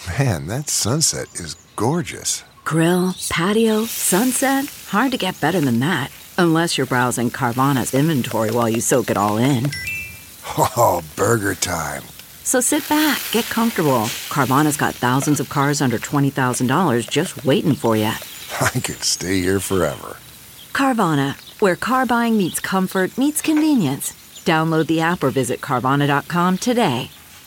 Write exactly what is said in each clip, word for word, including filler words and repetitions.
Man, that sunset is gorgeous. Grill, patio, sunset. Hard to get better than that. Unless you're browsing Carvana's inventory while you soak it all in. Oh, burger time. So sit back, get comfortable. Carvana's got thousands of cars under twenty thousand dollars just waiting for you. I could stay here forever. Carvana, where car buying meets comfort, meets convenience. Download the app or visit Carvana dot com today.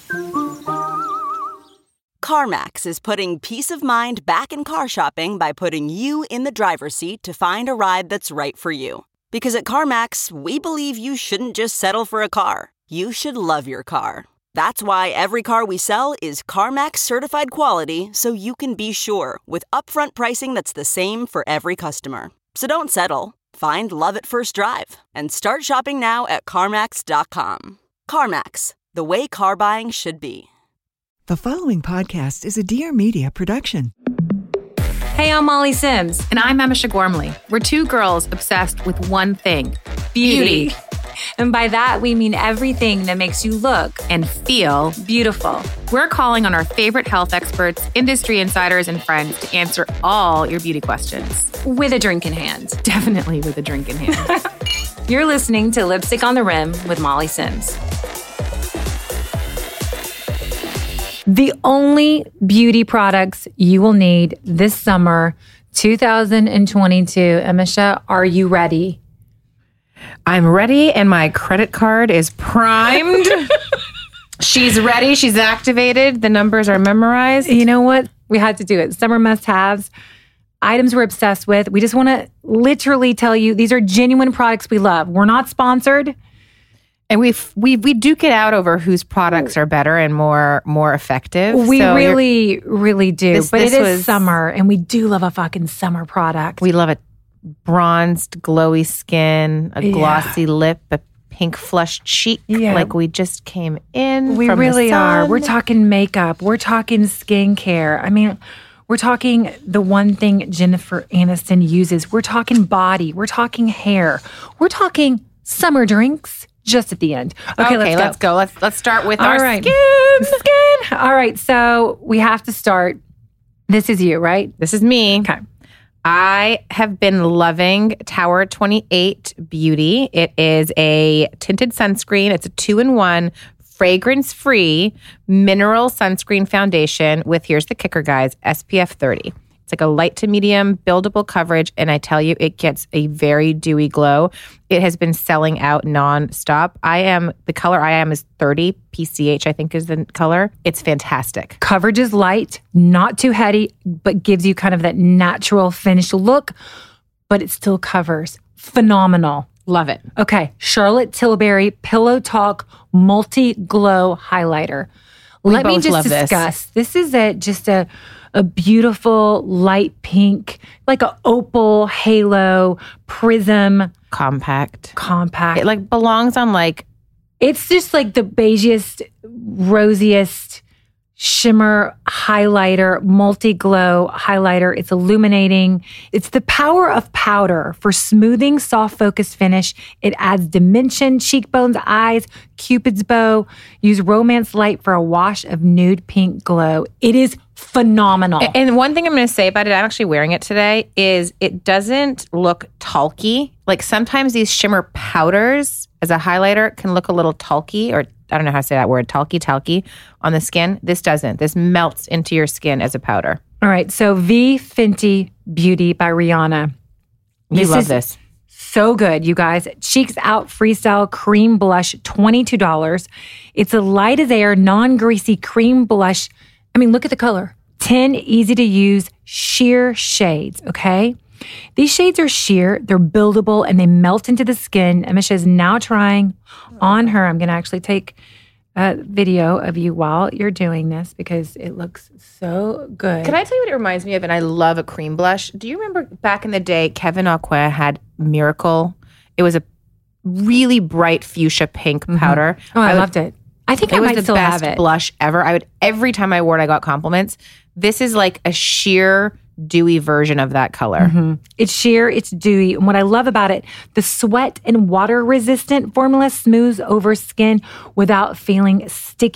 CarMax is putting peace of mind back in car shopping by putting you in the driver's seat to find a ride that's right for you. Because at CarMax, we believe you shouldn't just settle for a car. You should love your car. That's why every car we sell is CarMax certified quality, so you can be sure with upfront pricing that's the same for every customer. So don't settle. Find love at first drive and start shopping now at CarMax dot com. CarMax, the way car buying should be. The following podcast is a Dear Media production. Hey, I'm Molly Sims. And I'm Emisha Gormley. We're two girls obsessed with one thing, beauty. Beauty. And by that, we mean everything that makes you look And feel beautiful. We're calling on our favorite health experts, industry insiders, and friends to answer all your beauty questions. With a drink in hand. Definitely with a drink in hand. You're listening to Lipstick on the Rim with Molly Sims. The only beauty products you will need this summer, two thousand twenty-two. Emisha, are you ready? I'm ready, and my credit card is primed. She's ready. She's activated. The numbers are memorized. You know what? We had to do it. Summer must-haves. Items we're obsessed with. We just want to literally tell you these are genuine products we love. We're not sponsored. And we we we duke it out over whose products are better and more more effective. We so really, really do. This, but this it is was, summer, and we do love a fucking summer product. We love a bronzed, glowy skin, a Yeah. glossy lip, a pink flushed cheek, Yeah. like we just came in. We from really the are. sun. We're talking makeup. We're talking skincare. I mean, we're talking the one thing Jennifer Aniston uses. We're talking body. We're talking hair. We're talking summer drinks. Just at the end. Okay, Okay, let's go. let's go. Let's let's start with All our right. skin. Skin. All right, so we have to start. This is you, right? This is me. Okay. I have been loving Tower twenty-eight Beauty. It is a tinted sunscreen. It's a two-in-one, fragrance-free mineral sunscreen foundation with, here's the kicker, guys, S P F thirty. It's like a light to medium buildable coverage, and I tell you, it gets a very dewy glow. It has been selling out nonstop. I am, the color I am is thirty, P C H I think is the color. It's fantastic. Coverage is light, not too heady, but gives you kind of that natural finished look, but it still covers. Phenomenal. Love it. Okay, Charlotte Tilbury Pillow Talk Multi Glow Highlighter. Let me both just love this. discuss. This is a just a a beautiful light pink, like a opal halo prism Compact. compact. It like belongs on like It's just like the beigiest, rosiest shimmer highlighter, multi-glow highlighter. It's illuminating. It's the power of powder for smoothing, soft focus finish. It adds dimension, cheekbones, eyes, Cupid's bow. Use romance light for a wash of nude pink glow. It is phenomenal. And one thing I'm going to say about it, I'm actually wearing it today, is it doesn't look talky. Like sometimes these shimmer powders as a highlighter can look a little talky, or I don't know how to say that word, talky, talky on the skin. This doesn't. This melts into your skin as a powder. All right. So V Fenty Beauty by Rihanna. You This love is this. So good, you guys. Cheeks Out Freestyle Cream Blush, twenty-two dollars. It's a light as air, non-greasy cream blush. I mean, look at the color. ten easy to use sheer shades, okay? These shades are sheer, they're buildable, and they melt into the skin. Emisha is now trying on her. I'm going to actually take a video of you while you're doing this because it looks so good. Can I tell you what it reminds me of? And I love a cream blush. Do you remember back in the day, Kevin Aucoin had Miracle? It was a really bright fuchsia pink powder. Oh, I, would- loved it. I think It I was might the still best have it. blush ever. I would every time I wore it, I got compliments. This is like a sheer dewy version of that color. Mm-hmm. It's sheer, it's dewy. And what I love about it, the sweat and water resistant formula smooths over skin without feeling sticky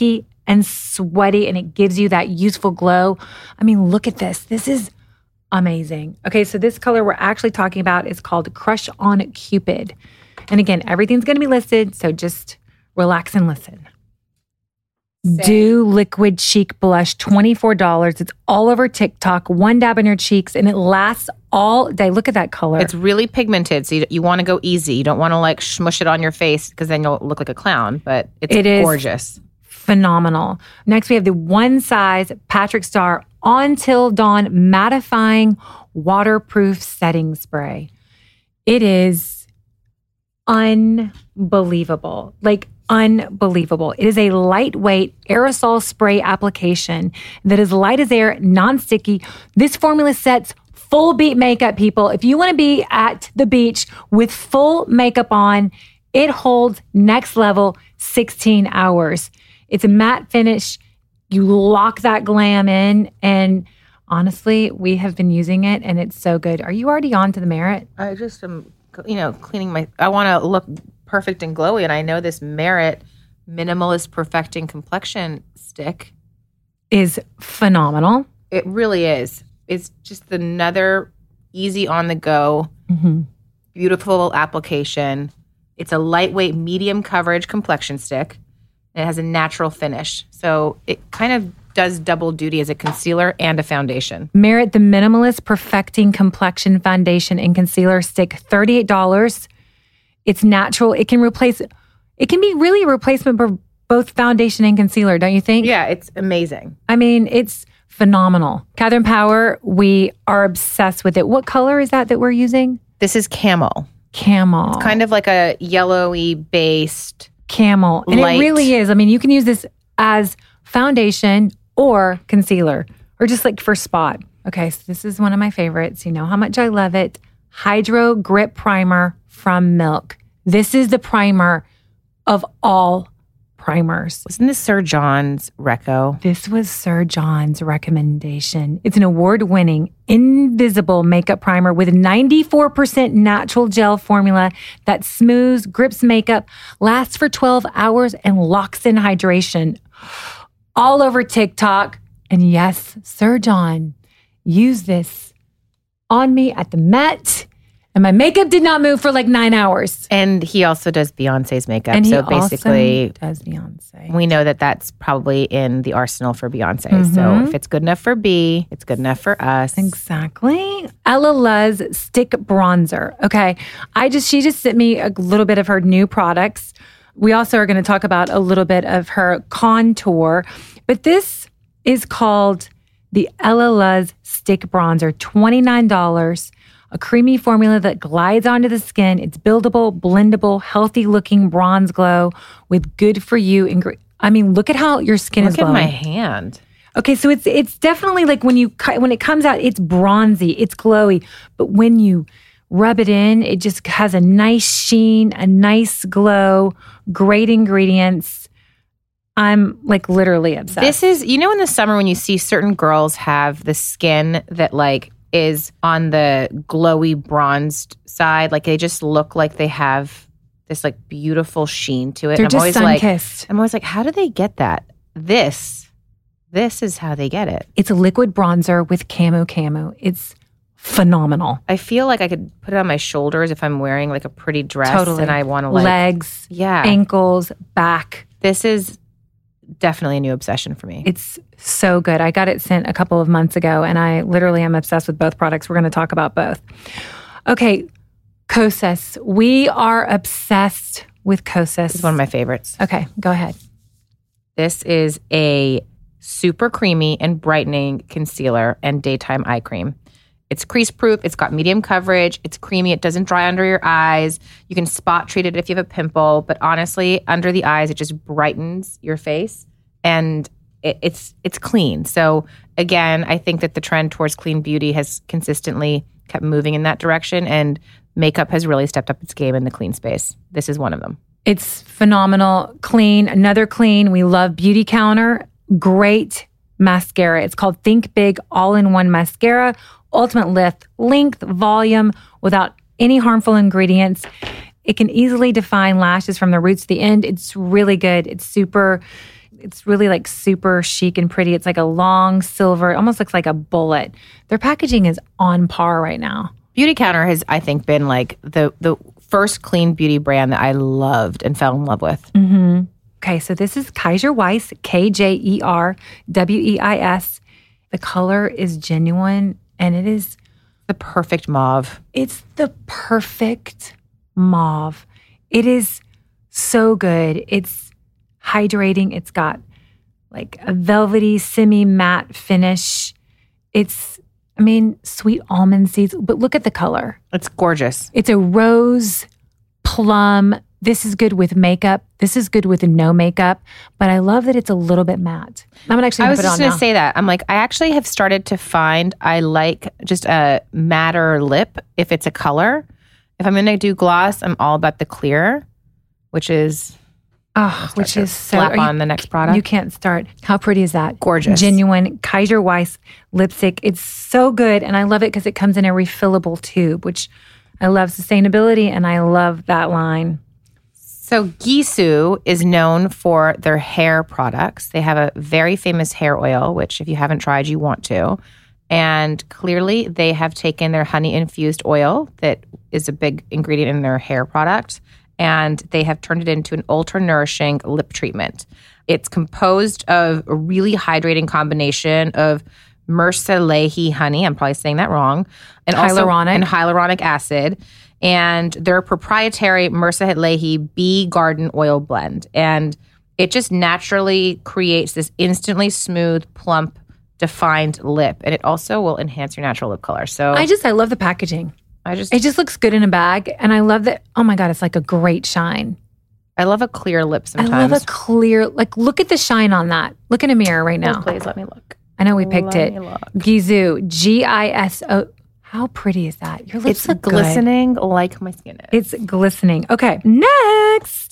and sweaty, and it gives you that youthful glow. I mean, look at this. This is amazing. Okay, so this color we're actually talking about is called Crush on Cupid. And again, everything's going to be listed, so just relax and listen. Same. Do Liquid Cheek Blush, twenty-four dollars. It's all over TikTok. One dab on your cheeks, and it lasts all day. Look at that color. It's really pigmented, so you, you want to go easy. You don't want to like smush it on your face because then you'll look like a clown, but it's it is gorgeous. Phenomenal. Next, we have the One Size Patrick Star Until Dawn Mattifying Waterproof Setting Spray. It is unbelievable. Like, unbelievable. It is a lightweight aerosol spray application that is light as air, non-sticky. This formula sets full beat makeup, people. If you want to be at the beach with full makeup on, it holds next level sixteen hours. It's a matte finish. You lock that glam in, and honestly, we have been using it, and it's so good. Are you already on to the Merit? I just am, you know, cleaning my, I want to look perfect and glowy, and I know this Merit Minimalist Perfecting Complexion Stick is phenomenal. It really is. It's just another easy on the go, mm-hmm. beautiful application. It's a lightweight, medium coverage complexion stick. And it has a natural finish. So it kind of does double duty as a concealer and a foundation. Merit the Minimalist Perfecting Complexion Foundation and Concealer Stick, thirty-eight dollars. It's natural. It can replace, it can be really a replacement for both foundation and concealer, don't you think? Yeah, it's amazing. I mean, it's phenomenal. Catherine Power, we are obsessed with it. What color is that that we're using? This is Camel. Camel. It's kind of like a yellowy based Camel. And light. It really is. I mean, you can use this as foundation or concealer or just like for spot. Okay, so this is one of my favorites. You know how much I love it. Hydro Grip Primer from Milk. This is the primer of all primers. Wasn't this Sir John's reco? This was Sir John's recommendation. It's an award-winning invisible makeup primer with ninety-four percent natural gel formula that smooths, grips makeup, lasts for twelve hours, and locks in hydration. All over TikTok. And yes, Sir John used this on me at the Met. And my makeup did not move for like nine hours. And he also does Beyonce's makeup. And he so basically, also does Beyonce. We know that that's probably in the arsenal for Beyonce. Mm-hmm. So if it's good enough for B, it's good enough for us. Exactly. Ella Luz Stick Bronzer. Okay. I just, she just sent me a little bit of her new products. We also are going to talk about a little bit of her contour. But this is called the Ella Luz Stick Bronzer, twenty-nine dollars. A creamy formula that glides onto the skin. It's buildable, blendable, healthy-looking bronze glow with good-for-you ingredients. I mean, look at how your skin look is glowing. Look at my hand. Okay, so it's it's definitely like when you when it comes out, it's bronzy, it's glowy. But when you rub it in, it just has a nice sheen, a nice glow, great ingredients. I'm like literally obsessed. This is, you know, in the summer when you see certain girls have the skin that like is on the glowy bronzed side. Like they just look like they have this like beautiful sheen to it. They're I'm just always sun-kissed. Like, I'm always like, how do they get that? This, this is how they get it. It's a liquid bronzer with camo camo. It's phenomenal. I feel like I could put it on my shoulders if I'm wearing like a pretty dress. Totally. And I want to like. Legs, yeah, ankles, back. This is definitely a new obsession for me. It's so good. I got it sent a couple of months ago, and I literally am obsessed with both products. We're going to talk about both. Okay, Kosas. We are obsessed with Kosas. This is one of my favorites. Okay, go ahead. This is a super creamy and brightening concealer and daytime eye cream. It's crease proof. It's got medium coverage. It's creamy. It doesn't dry under your eyes. You can spot treat it if you have a pimple. But honestly, under the eyes, it just brightens your face. And it, it's it's clean. So again, I think that the trend towards clean beauty has consistently kept moving in that direction. And makeup has really stepped up its game in the clean space. This is one of them. It's phenomenal. Clean. Another clean. We love Beauty Counter. Great mascara. It's called Think Big All-in-One Mascara. Ultimate lift, length, volume, without any harmful ingredients. It can easily define lashes from the roots to the end. It's really good. It's super it's really like super chic and pretty. It's like a long silver, it almost looks like a bullet. Their packaging is on par right now. Beautycounter has, I think, been like the the first clean beauty brand that I loved and fell in love with. Mm-hmm. Okay, so this is Kaiser Weiss, K J E R W E I S. The color is genuine, and it is the perfect mauve. It's the perfect mauve. It is so good. It's hydrating. It's got like a velvety, semi-matte finish. It's, I mean, sweet almond seeds, but look at the color. It's gorgeous. It's a rose, plum. This is good with makeup. This is good with no makeup, but I love that it's a little bit matte. I'm gonna actually I was put it just on going now. to say that. I'm like, I actually have started to find I like just a matter lip if it's a color. If I'm going to do gloss, I'm all about the clear, which is Oh, which is so slap are you- on the next product. You can't start. How pretty is that? Gorgeous. Genuine Kaiser Weiss lipstick. It's so good. And I love it because it comes in a refillable tube, which I love sustainability and I love that line. So Gisou is known for their hair products. They have a very famous hair oil, which if you haven't tried, you want to. And clearly they have taken their honey-infused oil that is a big ingredient in their hair product, and they have turned it into an ultra-nourishing lip treatment. It's composed of a really hydrating combination of Murcielahi honey, I'm probably saying that wrong, and also Hyaluronic. and hyaluronic acid, and their proprietary Murcielahi Bee Garden Oil Blend. And it just naturally creates this instantly smooth, plump, defined lip. And it also will enhance your natural lip color. So I just, I love the packaging. I just, It just looks good in a bag. And I love that. Oh my God, it's like a great shine. I love a clear lip sometimes. I love a clear, like look at the shine on that. Look in a mirror right now. Oh, please let me look. I know we picked Let it. me look. Gisou, G I S O. How pretty is that? Your lips It's look good. glistening like my skin is. It's glistening. Okay, next,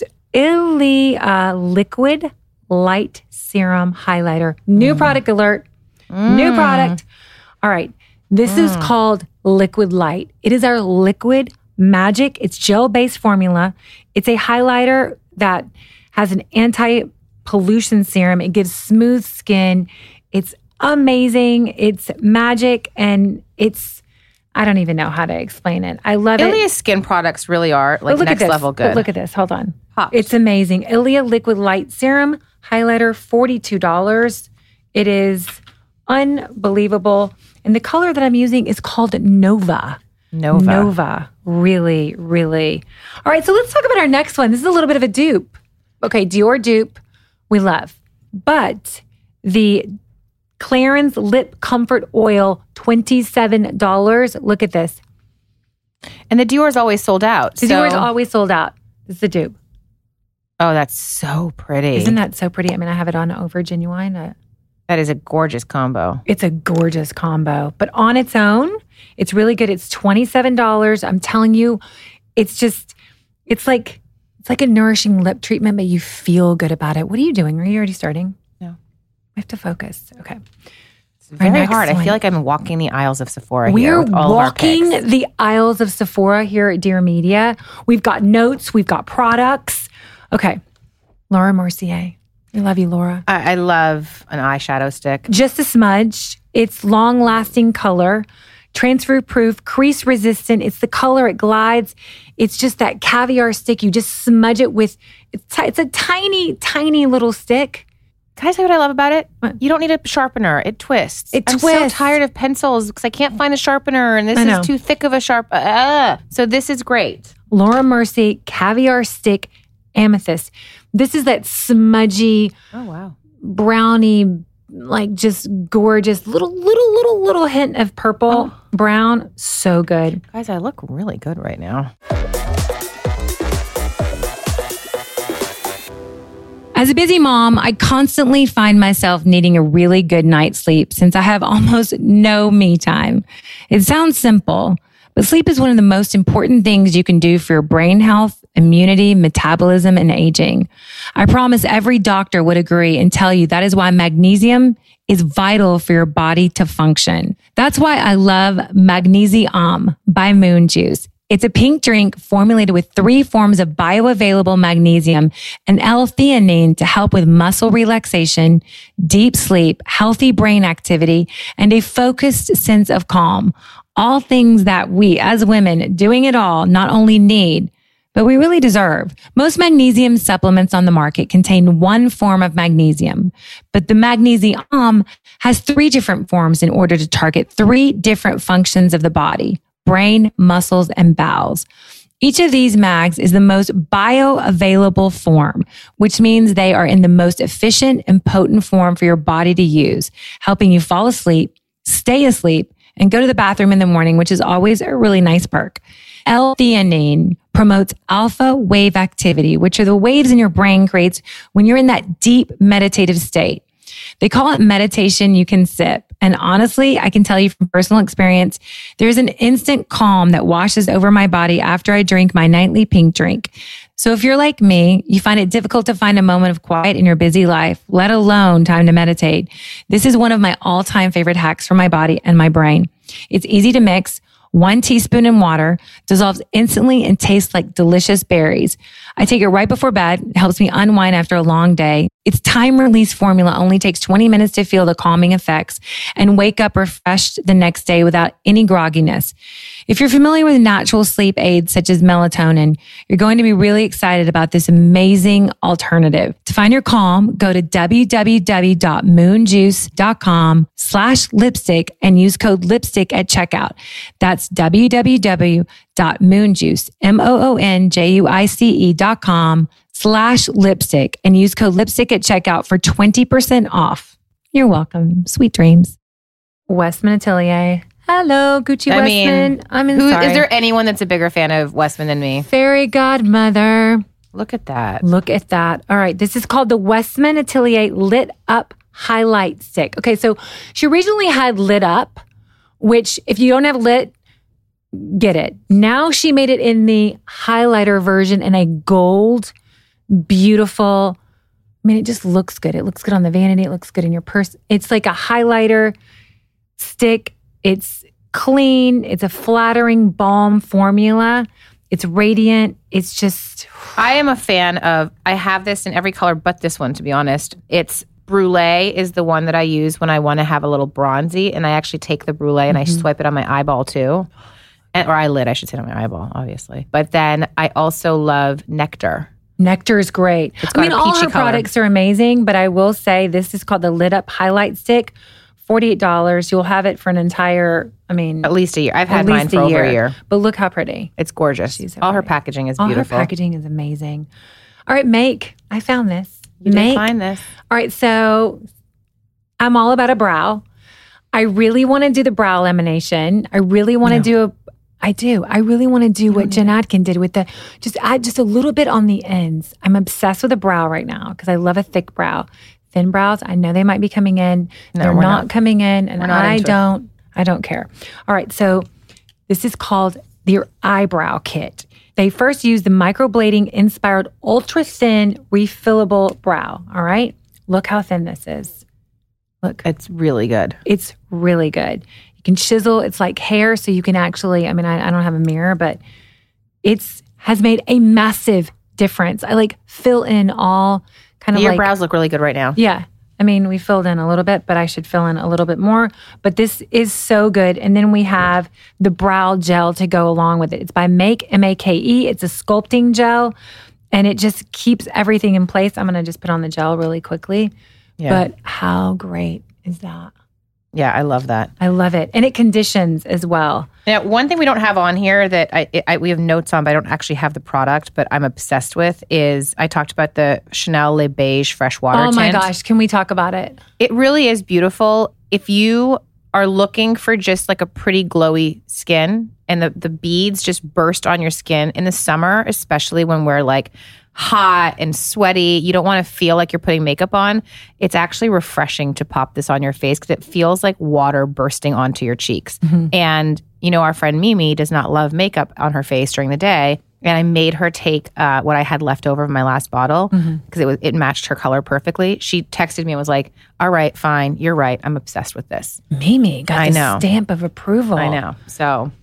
Ilia Liquid Light Serum Highlighter. New Mm. product alert. New product. All right, this Mm. is called Liquid Light. It is our liquid magic. It's gel-based formula. It's a highlighter that has an anti-pollution serum. It gives smooth skin. It's amazing. It's magic, and it's, I don't even know how to explain it. I love it. Ilia's skin products really are like But look next at this. level good. But look at this. Hold on. Pops. It's amazing. Ilia Liquid Light Serum Highlighter, forty-two dollars. It is unbelievable. And the color that I'm using is called Nova. Nova. Nova. Really, really. All right, so let's talk about our next one. This is a little bit of a dupe. Okay, Dior dupe, we love. But the Clarins Lip Comfort Oil, twenty-seven dollars. Look at this. And the Dior is always sold out. The so- Dior is always sold out. This is the dupe. Oh, that's so pretty. Isn't that so pretty? I mean, I have it on over Genuine. Uh, That is a gorgeous combo. It's a gorgeous combo. But on its own, it's really good. It's twenty-seven dollars. I'm telling you, it's just, it's like, it's like a nourishing lip treatment, but you feel good about it. What are you doing? Are you already starting? No. We have to focus. Okay. It's very next hard. I one. feel like I'm walking the aisles of Sephora We here are with all walking of our picks. the aisles of Sephora here at Dear Media. We've got notes. We've got products. Okay. Laura Mercier. I love you, Laura. I, I love an eyeshadow stick. Just a smudge. It's long-lasting color, transfer-proof, crease-resistant. It's the color. It glides. It's just that caviar stick. You just smudge it with, it's, ti- it's a tiny, tiny little stick. Can I tell you what I love about it? What? You don't need a sharpener. It twists. It I'm twists. so tired of pencils because I can't find a sharpener and this I know. is too thick of a sharp. Uh, so this is great. Laura Mercier Caviar Stick Amethyst. This is that smudgy, Oh, wow. brownie, like just gorgeous, little, little, little, little hint of purple, brown. So good. Guys, I look really good right now. As a busy mom, I constantly find myself needing a really good night's sleep since I have almost no me time. It sounds simple, but sleep is one of the most important things you can do for your brain health, immunity, metabolism, and aging. I promise every doctor would agree and tell you that is why magnesium is vital for your body to function. That's why I love Magnesium by Moon Juice. It's a pink drink formulated with three forms of bioavailable magnesium and L-theanine to help with muscle relaxation, deep sleep, healthy brain activity, and a focused sense of calm. All things that we, as women, doing it all, not only need, but we really deserve. Most magnesium supplements on the market contain one form of magnesium, but the Magnesium has three different forms in order to target three different functions of the body: brain, muscles, and bowels. Each of these mags is the most bioavailable form, which means they are in the most efficient and potent form for your body to use, helping you fall asleep, stay asleep, and go to the bathroom in the morning, which is always a really nice perk. L-theanine promotes alpha wave activity, which are the waves in your brain creates when you're in that deep meditative state. They call it meditation you can sip. And honestly, I can tell you from personal experience, there's an instant calm that washes over my body after I drink my nightly pink drink. So if you're like me, you find it difficult to find a moment of quiet in your busy life, let alone time to meditate. This is one of my all-time favorite hacks for my body and my brain. It's easy to mix. One teaspoon in water, dissolves instantly and tastes like delicious berries. I take it right before bed. It helps me unwind after a long day. Its time-release formula only takes twenty minutes to feel the calming effects and wake up refreshed the next day without any grogginess. If you're familiar with natural sleep aids such as melatonin, you're going to be really excited about this amazing alternative. To find your calm, go to www.moonjuice.com slash lipstick and use code lipstick at checkout. That's www.moonjuice, M-O-O-N-J-U-I-C-E dot com slash lipstick and use code lipstick at checkout for twenty percent off. You're welcome. Sweet dreams. Westman Atelier. Hello, Gucci I Westman. mean, I'm in who, sorry. Is there anyone that's a bigger fan of Westman than me? Fairy godmother. Look at that. Look at that. All right. This is called the Westman Atelier Lit Up Highlight Stick. Okay. So she originally had Lit Up, which if you don't have lit, get it. Now she made it in the highlighter version in a gold, beautiful. I mean, it just looks good. It looks good on the vanity. It looks good in your purse. It's like a highlighter stick. It's clean. It's a flattering balm formula. It's radiant. It's just... I am a fan of, I have this in every color but this one, to be honest. It's Brulee is the one that I use when I want to have a little bronzy, and I actually take the Brulee and mm-hmm. I swipe it on my eyeball too. And, or eyelid, I should say, on my eyeball, obviously. But then I also love Nectar. Nectar is great. It's got I mean, a all her peachy color. products are amazing, but I will say this is called the Lit Up Highlight Stick. forty-eight dollars. You'll have it for an entire, I mean... At least a year. I've at had mine least for a over year. a year. But look how pretty. It's gorgeous. She's so All her pretty. packaging is All beautiful. her packaging is amazing. All right, Make. I found this. You Make. did find this. All right, so I'm all about a brow. I really want to do the brow lamination. I really want to No. do a... I do. I really want to do what Jen Atkin did with the... Just add just a little bit on the ends. I'm obsessed with a brow right now because I love a thick brow. Thin brows, I know they might be coming in. No, They're we're not, not. coming in, and We're not I into it. don't. I don't care. All right, so this is called your eyebrow kit. They first used the microblading inspired ultra thin refillable brow. All right, look how thin this is. Look, It's really good. it's really good. You can chisel. It's like hair, so you can actually. I mean, I, I don't have a mirror, but it's has made a massive difference. I like fill in all kind of Your like brows look really good right now. yeah. I mean, we filled in a little bit, but I should fill in a little bit more. But this is so good. And then we have the brow gel to go along with it. It's by Make, M A K E. It's a sculpting gel, and it just keeps everything in place. I'm going to just put on the gel really quickly. Yeah. But how great is that? Yeah, I love that. I love it. And it conditions as well. Now, one thing we don't have on here that I, I we have notes on, but I don't actually have the product, but I'm obsessed with is I talked about the Chanel Le Beige Fresh Water Oh my tint. gosh. Can we talk about it? It really is beautiful. If you are looking for just like a pretty glowy skin and the, the beads just burst on your skin in the summer, especially when we're like hot and sweaty, you don't want to feel like you're putting makeup on. It's actually refreshing to pop this on your face because it feels like water bursting onto your cheeks. Mm-hmm. And, you know, our friend Mimi does not love makeup on her face during the day. And I made her take uh, what I had left over of my last bottle because Mm-hmm. it was it matched her color perfectly. She texted me and was like, all right, fine. You're right. I'm obsessed with this. Mimi got I the know. stamp of approval. I know. So All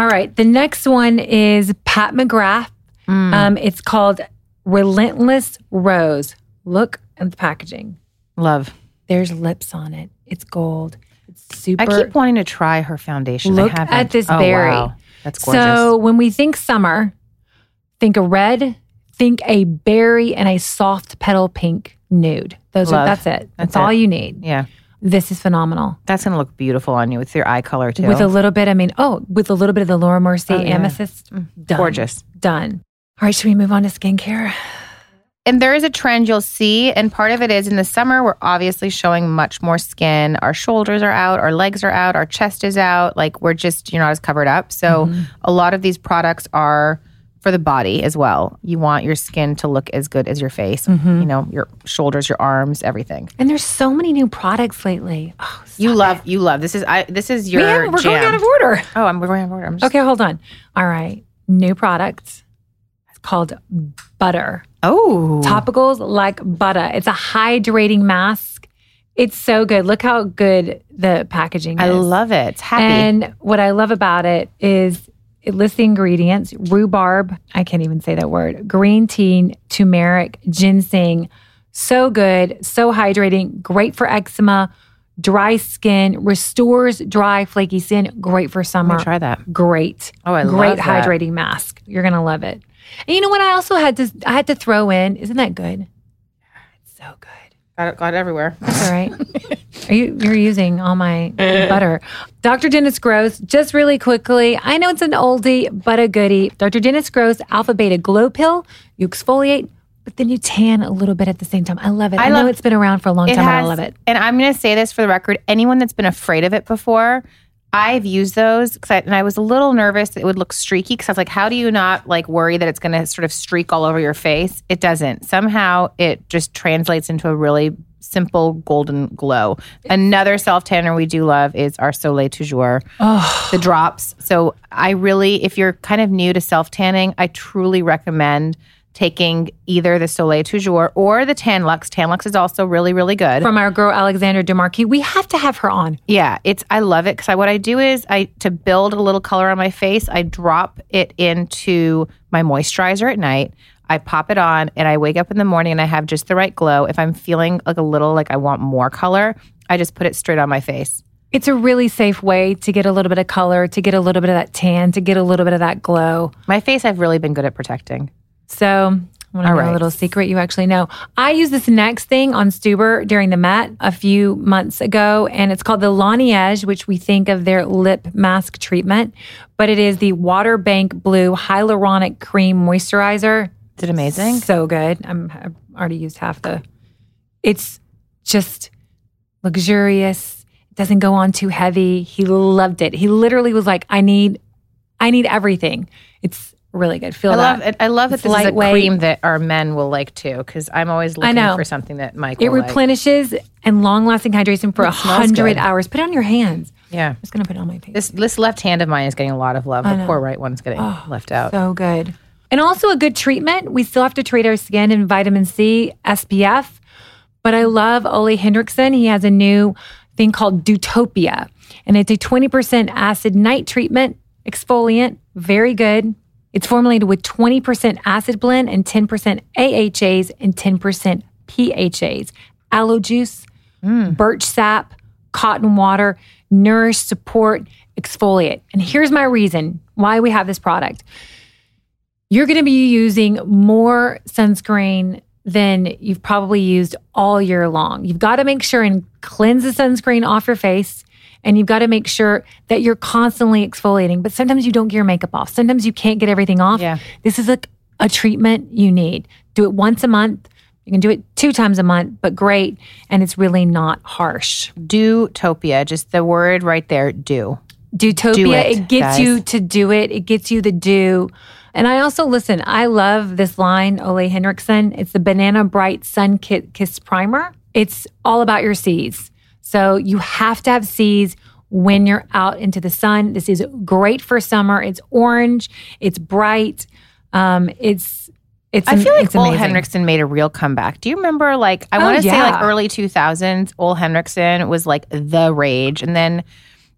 All right. The next one is Pat McGrath. Mm. Um, it's called Relentless Rose. Look at the packaging. Love. There's lips on it. It's gold. It's super. I keep wanting to try her foundation. Look I haven't. at this oh, berry. Wow. That's gorgeous. So when we think summer, think a red, think a berry, and a soft petal pink nude. Those Love. are that's it. That's, That's all it. you need. Yeah. This is phenomenal. That's going to look beautiful on you with your eye color too. With a little bit, I mean, oh, with a little bit of the Laura Mercier Oh, yeah. amethyst. Mm, Done. Gorgeous. Done. All right, should we move on to skincare? And there is a trend you'll see, and part of it is in the summer, we're obviously showing much more skin. Our shoulders are out, our legs are out, our chest is out. Like we're just, you're not as covered up. So mm-hmm. a lot of these products are for the body as well. You want your skin to look as good as your face, mm-hmm. you know, your shoulders, your arms, everything. And there's so many new products lately. Oh, you it. love, you love. This is, I. This is your Man, we're jam. going out of order. Oh, I'm we're going out of order. I'm just, okay, hold on. All right, new product. It's called Butter. Oh. Topicals like butter. It's a hydrating mask. It's so good. Look how good the packaging is. I love it. It's happy. And what I love about it is it lists the ingredients. Rhubarb, I can't even say that word. Green tea, turmeric, ginseng. So good, so hydrating, great for eczema, dry skin, restores dry, flaky skin, great for summer. I'm gonna try that. Great. Oh, I great love that. hydrating mask. You're gonna love it. And you know what? I also had to. I had to throw in. Isn't that good? It's so good. Got it, got it everywhere. That's all right. Are you? You're using all my butter. Doctor Dennis Gross. Just really quickly. I know it's an oldie, but a goodie. Doctor Dennis Gross Alpha Beta Glow Pill. You exfoliate, but then you tan a little bit at the same time. I love it. I, I know love, it's been around for a long time. Has, but I love it. And I'm going to say this for the record. Anyone that's been afraid of it before, I've used those because I, and I was a little nervous that it would look streaky because I was like, how do you not like worry that it's going to sort of streak all over your face? It doesn't. Somehow it just translates into a really simple golden glow. Another self tanner we do love is our Soleil Toujours, oh. the drops. So I really, if you're kind of new to self tanning, I truly recommend taking either the Soleil Toujours or the Tan-Luxe. Tan-Luxe is also really, really good. From our girl, Alexandra DeMarquis. We have to have her on. Yeah, it's. I love it because I, what I do is I to build a little color on my face, I drop it into my moisturizer at night. I pop it on and I wake up in the morning and I have just the right glow. If I'm feeling like a little like I want more color, I just put it straight on my face. It's a really safe way to get a little bit of color, to get a little bit of that tan, to get a little bit of that glow. My face I've really been good at protecting. So I want to know right. a little secret you actually know. I used this next thing on Stuber during the Met a few months ago, and it's called the Laneige, which we think of their lip mask treatment, but it is the Water Bank Blue Hyaluronic Cream Moisturizer. Is it amazing? So good. I'm, I've already used half the... It's just luxurious. It doesn't go on too heavy. He loved it. He literally was like, I need, I need everything. It's really good. Feel I that. love it. I love that it's this lightweight. is a cream that our men will like too, because I'm always looking for something that Mike will It replenishes like. and long-lasting hydration for a hundred good. hours. Put it on your hands. Yeah. I'm just going to put it on my face. This this left hand of mine is getting a lot of love. The poor right one's getting oh, left out. So good. And also a good treatment. We still have to treat our skin in vitamin C, S P F. But I love Ole Henriksen. He has a new thing called Dutopia. And it's a twenty percent acid night treatment, exfoliant, very good. It's formulated with twenty percent acid blend and ten percent A H As and ten percent P H As. Aloe juice, mm. birch sap, cotton water, nourish, support, exfoliate. And here's my reason why we have this product. You're going to be using more sunscreen than you've probably used all year long. You've got to make sure and cleanse the sunscreen off your face. And you've got to make sure that you're constantly exfoliating. But sometimes you don't get your makeup off. Sometimes you can't get everything off. Yeah. This is like a treatment you need. Do it once a month. You can do it two times a month, but great. And it's really not harsh. Dutopia, just the word right there, do. Dutopia, do it, it gets guys. you to do it. It gets you the do. And I also, listen, I love this line, Ole Henriksen. It's the Banana Bright Sun Kiss Primer. It's all about your C's. So you have to have C's when you're out into the sun. This is great for summer. It's orange. It's bright. Um, it's it's. I feel like it's Ole amazing. Henriksen made a real comeback. Do you remember? Like I Oh, want to yeah. say like early two thousands. Ole Henriksen was like the rage, and then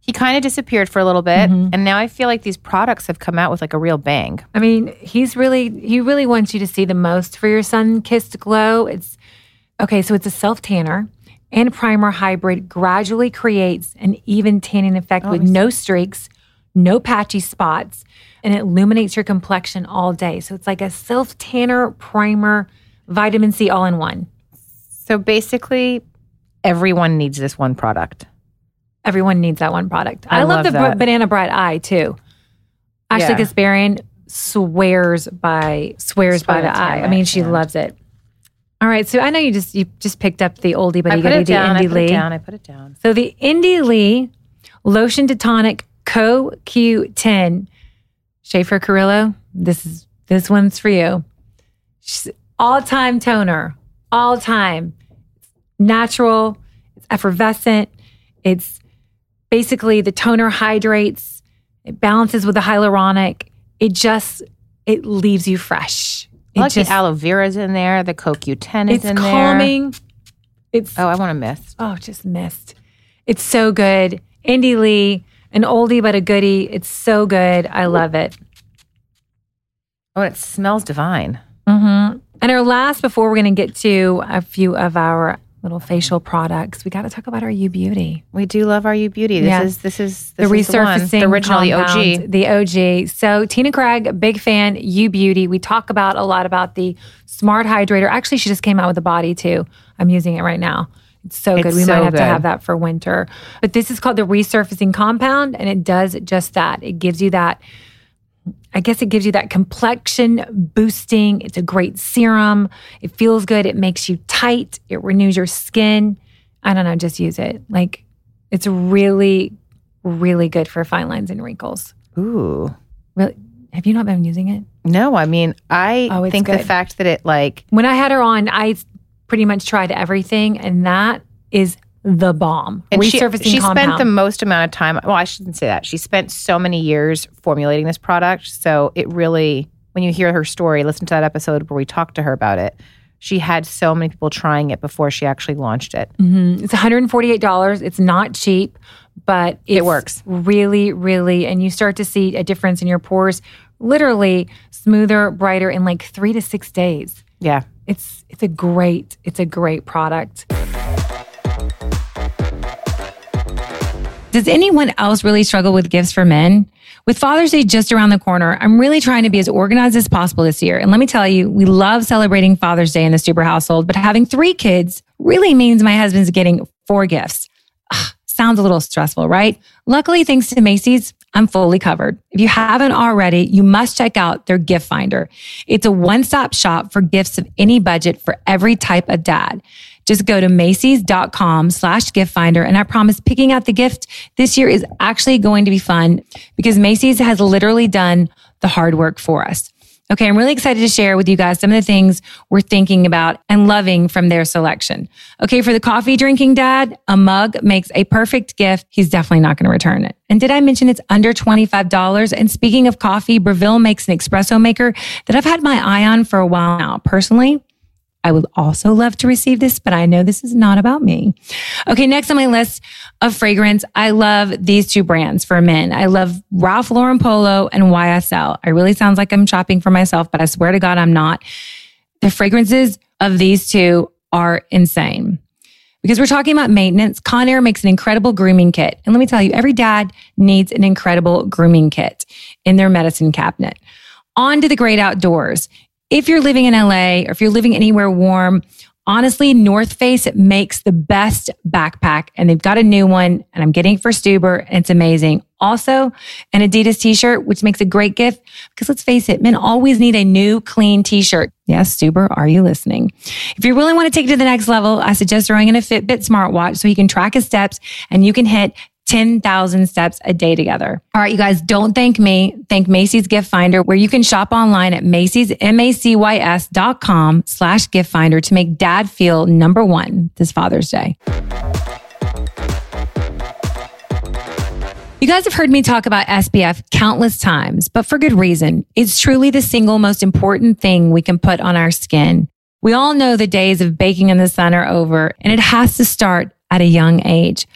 He kind of disappeared for a little bit, Mm-hmm. and now I feel like these products have come out with like a real bang. I mean, he's really, he really wants you to see the most for your sun-kissed glow. It's, okay, so it's a self-tanner and primer hybrid, gradually creates an even tanning effect Oh, with let me no streaks, no patchy spots, and it illuminates your complexion all day. So it's like a self-tanner, primer, vitamin C all in one. So basically, everyone needs this one product. Everyone needs that one product. I I, love, love the that. Banana Bright Eye too. Ashley Yeah. Kasparian swears by swears by Swear the to eye. I it, mean, she yeah. loves it. All right, so I know you just you just picked up the oldie but I you put gotta it do down. I Indie put it Lee. down. I put it down. So the Indie Lee Lotion to Tonic Co Q ten. Schaefer Carrillo, this is this one's for you. All time toner, all time. Natural, it's effervescent. It's basically the toner hydrates, it balances with the hyaluronic. It just, it leaves you fresh. It I like just, the aloe vera's in there. The Co Q ten is it's in there. calming. It's, Oh, I want a mist. oh, just missed. It's so good. Indie Lee, an oldie but a goodie. It's so good. I love it. Oh, it smells divine. Mm-hmm. And our last, before we're going to get to a few of our little facial products, we got to talk about our U Beauty. We do love our U Beauty. This Yes. is this is The this is the, one. resurfacing the original, the O G. compound, the O G. So Tina Craig, big fan, U Beauty. We talk about a lot about the Smart Hydrator. Actually, she just came out with a body too. I'm using it right now. It's so It's good. We so might have good. to have that for winter. But this is called the resurfacing compound, and it does just that. It gives you that, I guess it gives you that complexion boosting. It's a great serum. It feels good. It makes you tight. It renews your skin. I don't know, just use it. Like, it's really, really good for fine lines and wrinkles. Ooh. Really? Have you not been using it? No, I mean, I Oh, it's think the good. fact that it like When I had her on, I pretty much tried everything, and that is the bomb. and she, Resurfacing she compound. spent the most amount of time. Well, I shouldn't say that. She spent so many years formulating this product. So it really, when you hear her story, listen to that episode where we talked to her about it. She had so many people trying it before she actually launched it. Mhm. It's one hundred forty-eight dollars. It's not cheap, but it's It works. really, really, and you start to see a difference in your pores, literally smoother, brighter in like three to six days. Yeah. It's it's a great, it's a great product. Does anyone else really struggle with gifts for men? With Father's Day just around the corner, I'm really trying to be as organized as possible this year. And let me tell you, we love celebrating Father's Day in the Stuber household, but having three kids really means my husband's getting four gifts. Ugh, sounds a little stressful, right? Luckily, thanks to Macy's, I'm fully covered. If you haven't already, you must check out their gift finder. It's a one-stop shop for gifts of any budget for every type of dad. Just go to Macy's.com slash gift finder. And I promise picking out the gift this year is actually going to be fun because Macy's has literally done the hard work for us. Okay, I'm really excited to share with you guys some of the things we're thinking about and loving from their selection. Okay, for the coffee drinking dad, a mug makes a perfect gift. He's definitely not going to return it. And did I mention it's under twenty-five dollars? And speaking of coffee, Breville makes an espresso maker that I've had my eye on for a while now. Personally, I would also love to receive this, but I know this is not about me. Okay, next on my list of fragrance, I love these two brands for men. I love Ralph Lauren Polo and Y S L. I really sounds like I'm shopping for myself, but I swear to God, I'm not. The fragrances of these two are insane. Because we're talking about maintenance, Conair makes an incredible grooming kit. And let me tell you, every dad needs an incredible grooming kit in their medicine cabinet. On to the great outdoors. If you're living in L A or if you're living anywhere warm, honestly, North Face makes the best backpack, and they've got a new one, and I'm getting it for Stuber, and it's amazing. Also, an Adidas t-shirt, which makes a great gift because let's face it, men always need a new, clean t-shirt. Yes, Stuber, are you listening? If you really want to take it to the next level, I suggest throwing in a Fitbit smartwatch so you can track his steps and you can hit ten thousand steps a day together. All right, you guys, don't thank me. Thank Macy's Gift Finder, where you can shop online at Macy's, M-A-C-Y-S dot com slash gift finder to make dad feel number one this Father's Day. You guys have heard me talk about S P F countless times, but for good reason. It's truly the single most important thing we can put on our skin. We all know the days of baking in the sun are over, and it has to start at a young age.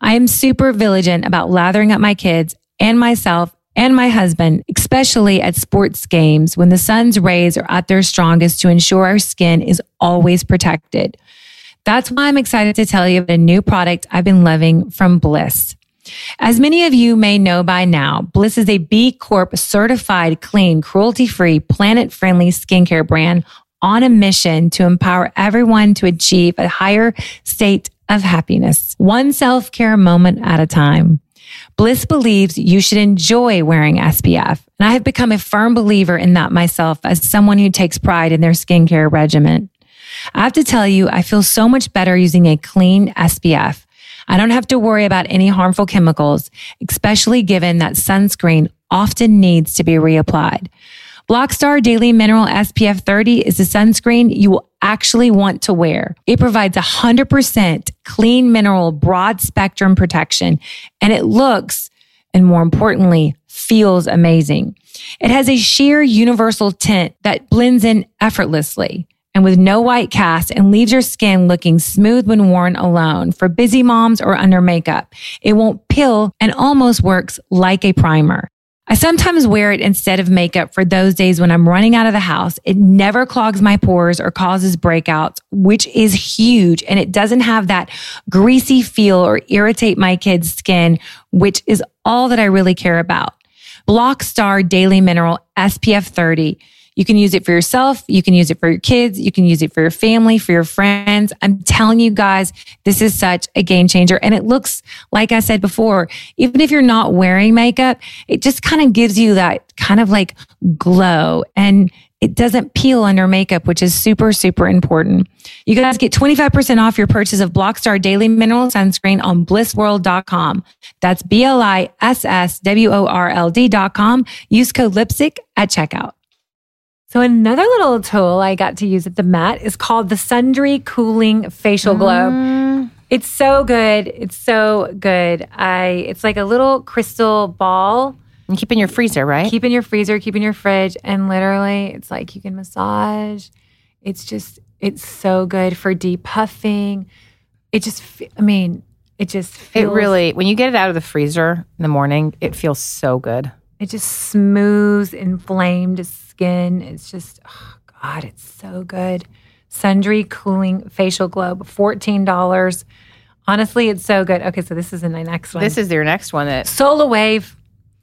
I am super vigilant about lathering up my kids and myself and my husband, especially at sports games when the sun's rays are at their strongest to ensure our skin is always protected. That's why I'm excited to tell you about a new product I've been loving from Bliss. As many of you may know by now, Bliss is a B Corp certified, clean, cruelty-free, planet-friendly skincare brand on a mission to empower everyone to achieve a higher state of happiness, one self-care moment at a time. Bliss believes you should enjoy wearing S P F, and I have become a firm believer in that myself as someone who takes pride in their skincare regimen. I have to tell you, I feel so much better using a clean S P F. I don't have to worry about any harmful chemicals, especially given that sunscreen often needs to be reapplied. Blockstar Daily Mineral S P F thirty is a sunscreen you will actually want to wear. It provides one hundred percent clean mineral broad spectrum protection, and it looks, and more importantly, feels amazing. It has a sheer universal tint that blends in effortlessly and with no white cast and leaves your skin looking smooth when worn alone for busy moms or under makeup. It won't peel and almost works like a primer. I sometimes wear it instead of makeup for those days when I'm running out of the house. It never clogs my pores or causes breakouts, which is huge. And it doesn't have that greasy feel or irritate my kids' skin, which is all that I really care about. Blockstar Daily Mineral S P F thirty. You can use it for yourself. You can use it for your kids. You can use it for your family, for your friends. I'm telling you guys, this is such a game changer. And it looks, like I said before, even if you're not wearing makeup, it just kind of gives you that kind of like glow, and it doesn't peel under makeup, which is super, super important. You guys get twenty-five percent off your purchase of Blockstar Daily Mineral Sunscreen on bliss world dot com. That's B L I S S W O R L D dot com. Use code lipstick at checkout. So another little tool I got to use at the Met is called the Sundry Cooling Facial Glow. Mm. It's so good. It's so good. I. It's like a little crystal ball. And keep in your freezer, right? Keep in your freezer, keep in your fridge. And literally, it's like you can massage. It's just, it's so good for depuffing. It just, I mean, it just feels. It really, when you get it out of the freezer in the morning, it feels so good. It just smooths inflamed skin. It's just, oh God, it's so good. Sundry Cooling Facial Glow, fourteen dollars. Honestly, it's so good. Okay, so this is in my next one. This is your next one. That Solar Wave.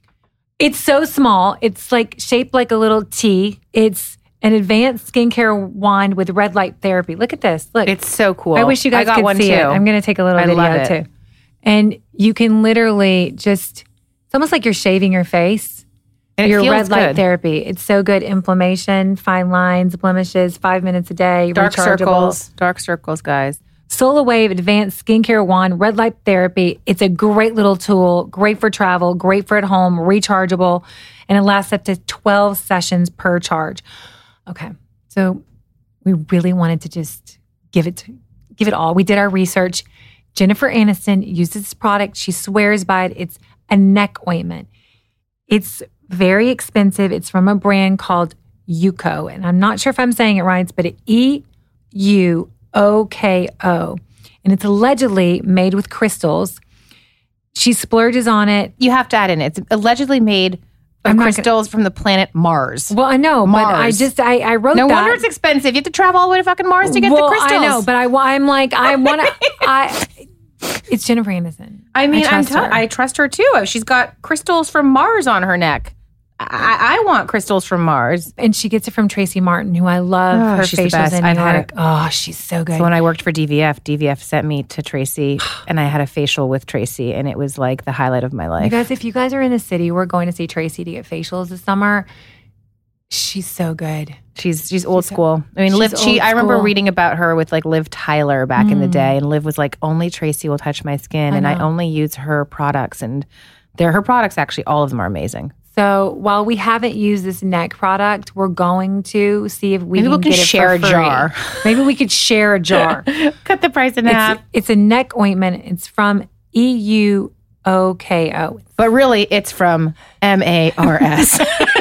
It's so small. It's like shaped like a little T. It's an advanced skincare wand with red light therapy. Look at this. Look. It's so cool. I wish you guys I got could one see too. it. I'm going to take a little I video love it. too. And you can literally just, it's almost like you're shaving your face. And it your feels red light good. therapy. It's so good. Inflammation, fine lines, blemishes, five minutes a day. Dark rechargeable. circles. Dark circles, guys. Solar Wave Advanced Skincare Wand, Red Light Therapy. It's a great little tool, great for travel, great for at home, rechargeable, and it lasts up to twelve sessions per charge. Okay, so we really wanted to just give it to, give it all. We did our research. Jennifer Aniston uses this product. She swears by it. It's a neck ointment. It's very expensive. It's from a brand called Yuko, and I'm not sure if I'm saying it right, but it E U O K O, and it's allegedly made with crystals. She splurges on it. You have to add in it. It's allegedly made of I'm not crystals from the planet Mars. Well, I know, but I Mars. just I, I wrote No that. wonder it's expensive. You have to travel all the way to fucking Mars to get well, the crystals. I know, but I, I'm like I want to. I it's Jennifer Aniston. I mean, I I'm trust t- her. I trust her too. She's got crystals from Mars on her neck. I, I want crystals from Mars. And she gets it from Tracy Martin, who I love Oh, her she's the facials best. and I've had work. Oh, she's so good. So when I worked for D V F, D V F sent me to Tracy, and I had a facial with Tracy, and it was like the highlight of my life. You guys, if you guys are in the city, we're going to see Tracy to get facials this summer. She's so good. She's she's old She's school. I mean, she's Liv. She old I remember school. reading about her with like Liv Tyler back in the day, and Liv was like, "Only Tracy will touch my skin, I and I know. only use her products." And they're her products. Actually, all of them are amazing. So while we haven't used this neck product, we're going to see if we Maybe can, we can get it share for a free. jar. Maybe we could share a jar. Cut the price in half. It's, it's a neck ointment. It's from E U O K O. But really, it's from M A R S.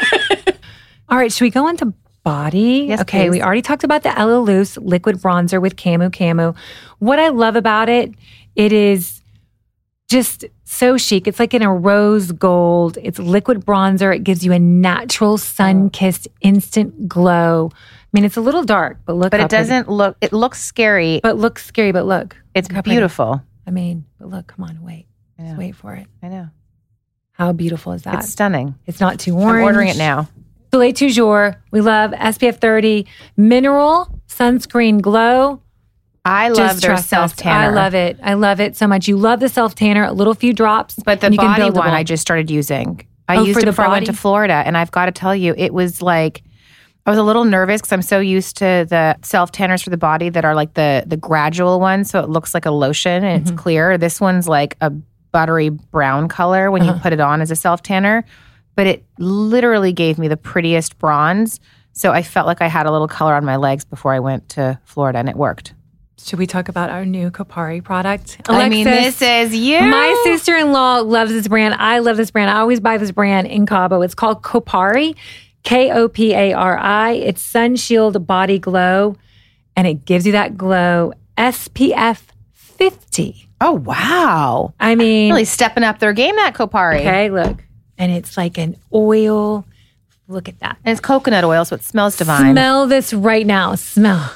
All right, should we go into body? Yes, okay, please. we already talked about the Ella Loose liquid bronzer with Camu Camu. What I love about it, it is just so chic. It's like in a rose gold. It's liquid bronzer. It gives you a natural sun-kissed instant glow. I mean, it's a little dark, but look. But how it doesn't pretty. look, it looks scary. But looks scary, but look. It's Look how pretty. beautiful. I mean, but look, come on, wait. I Just know. wait for it. I know. How beautiful is that? It's stunning. It's not too orange. I'm ordering it now. Soleil Toujours. We love S P F thirty. Mineral Sunscreen Glow. I love Just their trust us. self tanner. I love it. I love it so much. You love the self tanner. A little few drops. But the and you can body build one them. I just started using. I Oh, used for it the before I went to body? Florida, and I've got to tell you, it was like I was a little nervous because I'm so used to the self tanners for the body that are like the the gradual ones, so it looks like a lotion and Mm-hmm. it's clear. This one's like a buttery brown color when Uh-huh. you put it on as a self tanner, but it literally gave me the prettiest bronze. So I felt like I had a little color on my legs before I went to Florida, and it worked. Should we talk about our new Kopari product? I mean, Alexis, this is you. My sister-in-law loves this brand. I love this brand. I always buy this brand in Cabo. It's called Kopari, K O P A R I. It's Sun Shield Body Glow, and it gives you that glow. S P F fifty. Oh, wow. I mean, Really stepping up their game, that Kopari. okay, look. And it's like an oil. Look at that. And it's coconut oil, so it smells divine. Smell this right now. Smell.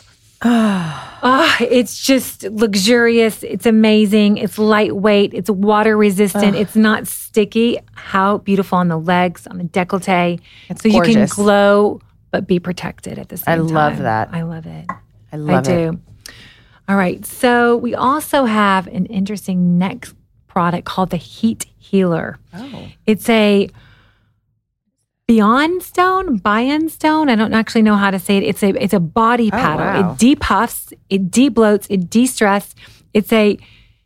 Ah, it's just luxurious. It's amazing. It's lightweight. It's water resistant. It's not sticky. How beautiful on the legs, on the décolleté. It's so gorgeous. you can glow but be protected at the same I time. love that. I love it. I love I it. do. All right. So we also have an interesting next product called the Heat Healer. Oh. It's a Beyond Stone, Beyond Stone. I don't actually know how to say it. It's a it's a body Oh, paddle. wow. It depuffs, it debloats, it de-stress. It's a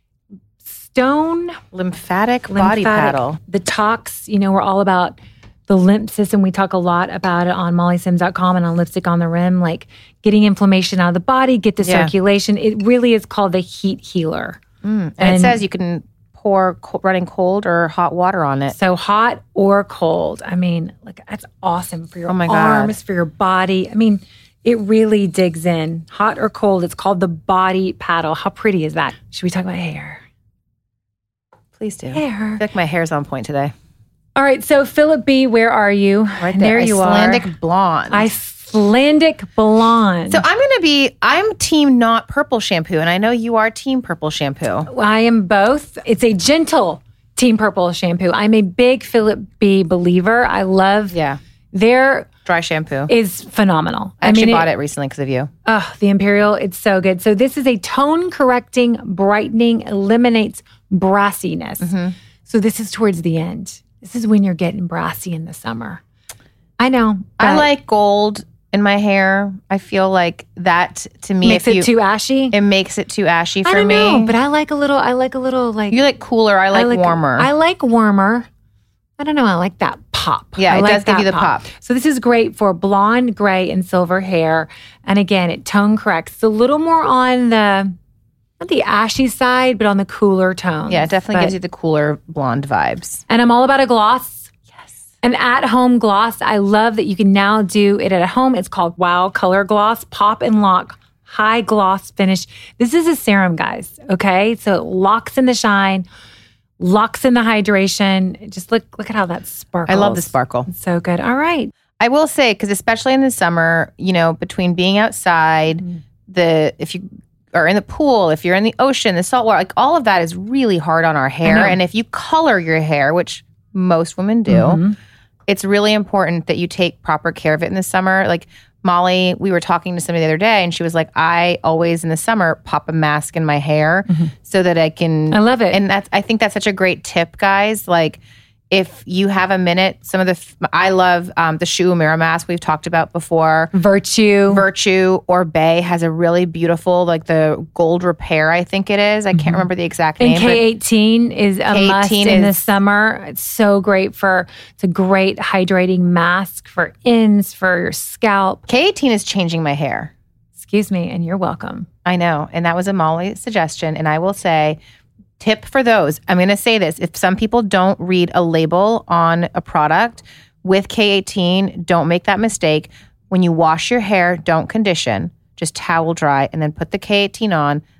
stone Lymphatic, body lymphatic paddle. detox. You know, we're all about the lymph system. We talk a lot about it on molly sims dot com and on Lipstick on the Rim, like getting inflammation out of the body, get the Yeah. circulation. It really is called the Heat Healer. And, And- it says you can pour co- running cold or hot water on it. So hot or cold. I mean, like that's awesome for your Oh my God. arms, for your body. I mean, it really digs in. Hot or cold. It's called the body paddle. How pretty is that? Should we talk about hair? Please do. I Hair. feel like my hair's on point today. All right. So Philip B, where are you? Right And there. there you Icelandic are. blonde. Icelandic blonde. so I'm going to be, I'm team not purple shampoo. And I know you are team purple shampoo. I am both. It's a gentle Team Purple shampoo. I'm a big Philip B believer. I love Yeah. their Dry shampoo. is phenomenal. I actually bought it, recently because of you. Oh, the Imperial, it's so good. So this is a tone correcting, brightening, eliminates brassiness. Mm-hmm. So this is towards the end. This is when you're getting brassy in the summer. I know. I but like gold in my hair. I feel like that to me, makes if it you, too ashy. it makes it too ashy for I don't me. know, but I like a little. I like a little like. you like cooler. I like, warmer. I like warmer. I don't know. I like that pop. Yeah, I it like does give you that the pop. So this is great for blonde, gray, and silver hair. And again, it tone corrects. It's a little more on the not the ashy side, but on the cooler tones. yeah, it definitely But- gives you the cooler blonde vibes. And I'm all about a gloss. Yes. An at-home gloss. I love that you can now do it at home. It's called Wow Color Gloss, Pop and Lock, high gloss finish. This is a serum, guys. Okay, so it locks in the shine, locks in the hydration. Just look, look at how that sparkles. I love the sparkle. It's so good. All right. I will say, because especially in the summer, you know, between being outside, the if you are in the pool, if you're in the ocean, the salt water, like all of that is really hard on our hair. know. And if you color your hair, which most women do, Mhm. it's really important that you take proper care of it in the summer. Like Molly, we were talking to somebody the other day, and she was like, I always in the summer pop a mask in my hair so that I can. I love it. And that's, I think that's such a great tip, guys. Like, if you have a minute, some of the, f- I love um, the Shu Uemura mask we've talked about before. Virtue. Virtue or Bay has a really beautiful, like the gold repair, I think it is. I can't remember the exact And name. but- K eighteen is a K must eighteen in the is- summer. It's so great for, it's a great hydrating mask for ins, for your scalp. K eighteen is changing my hair. Excuse me, and you're welcome. I know. And that was a Molly suggestion. And I will say, tip for those. I'm going to say this. If some people don't read a label on a product with K eighteen, don't make that mistake. When you wash your hair, don't condition. Just towel dry and then put the K eighteen on.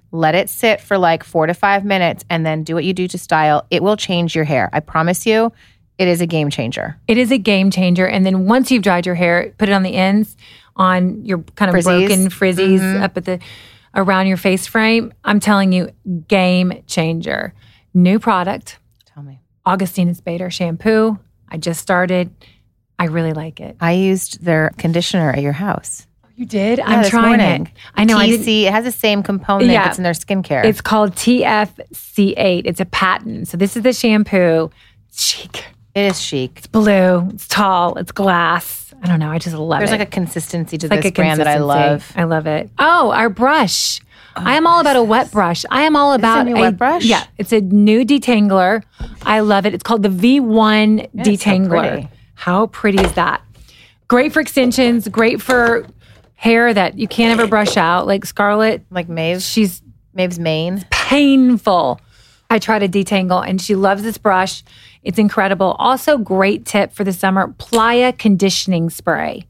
let it sit for like four to five minutes, and then do what you do to style. It will change your hair. I promise you, it is a game changer. It is a game changer. And then once you've dried your hair, put it on the ends, on your kind of Frizzies. broken frizzies Mm-hmm. up at the around your face frame. I'm telling you, game changer. New product. Tell me. Augustina Spader shampoo. I just started. I really like it. I used their conditioner at your house. You did? Yeah, I'm this trying morning. it. I know. I T didn't- C, it has the same component Yeah. that's in their skincare. It's called T F C eight. It's a patent. So this is the shampoo. It's chic. it is chic. It's blue. It's tall. It's glass. I don't know. I just love There's it. like a consistency to It's like this a brand that I consistency. love. I love it. Oh, our brush. I am all about a wet brush. I am all about a new wet brush? Yeah, it's a new detangler. I love it. It's called the V one it's so detangler. pretty. How pretty is that? Great for extensions. Great for hair that you can't ever brush out. Like Scarlett, Like Maeve, she's Maeve's mane. painful. I try to detangle and she loves this brush. It's incredible. Also, great tip for the summer, Playa conditioning spray.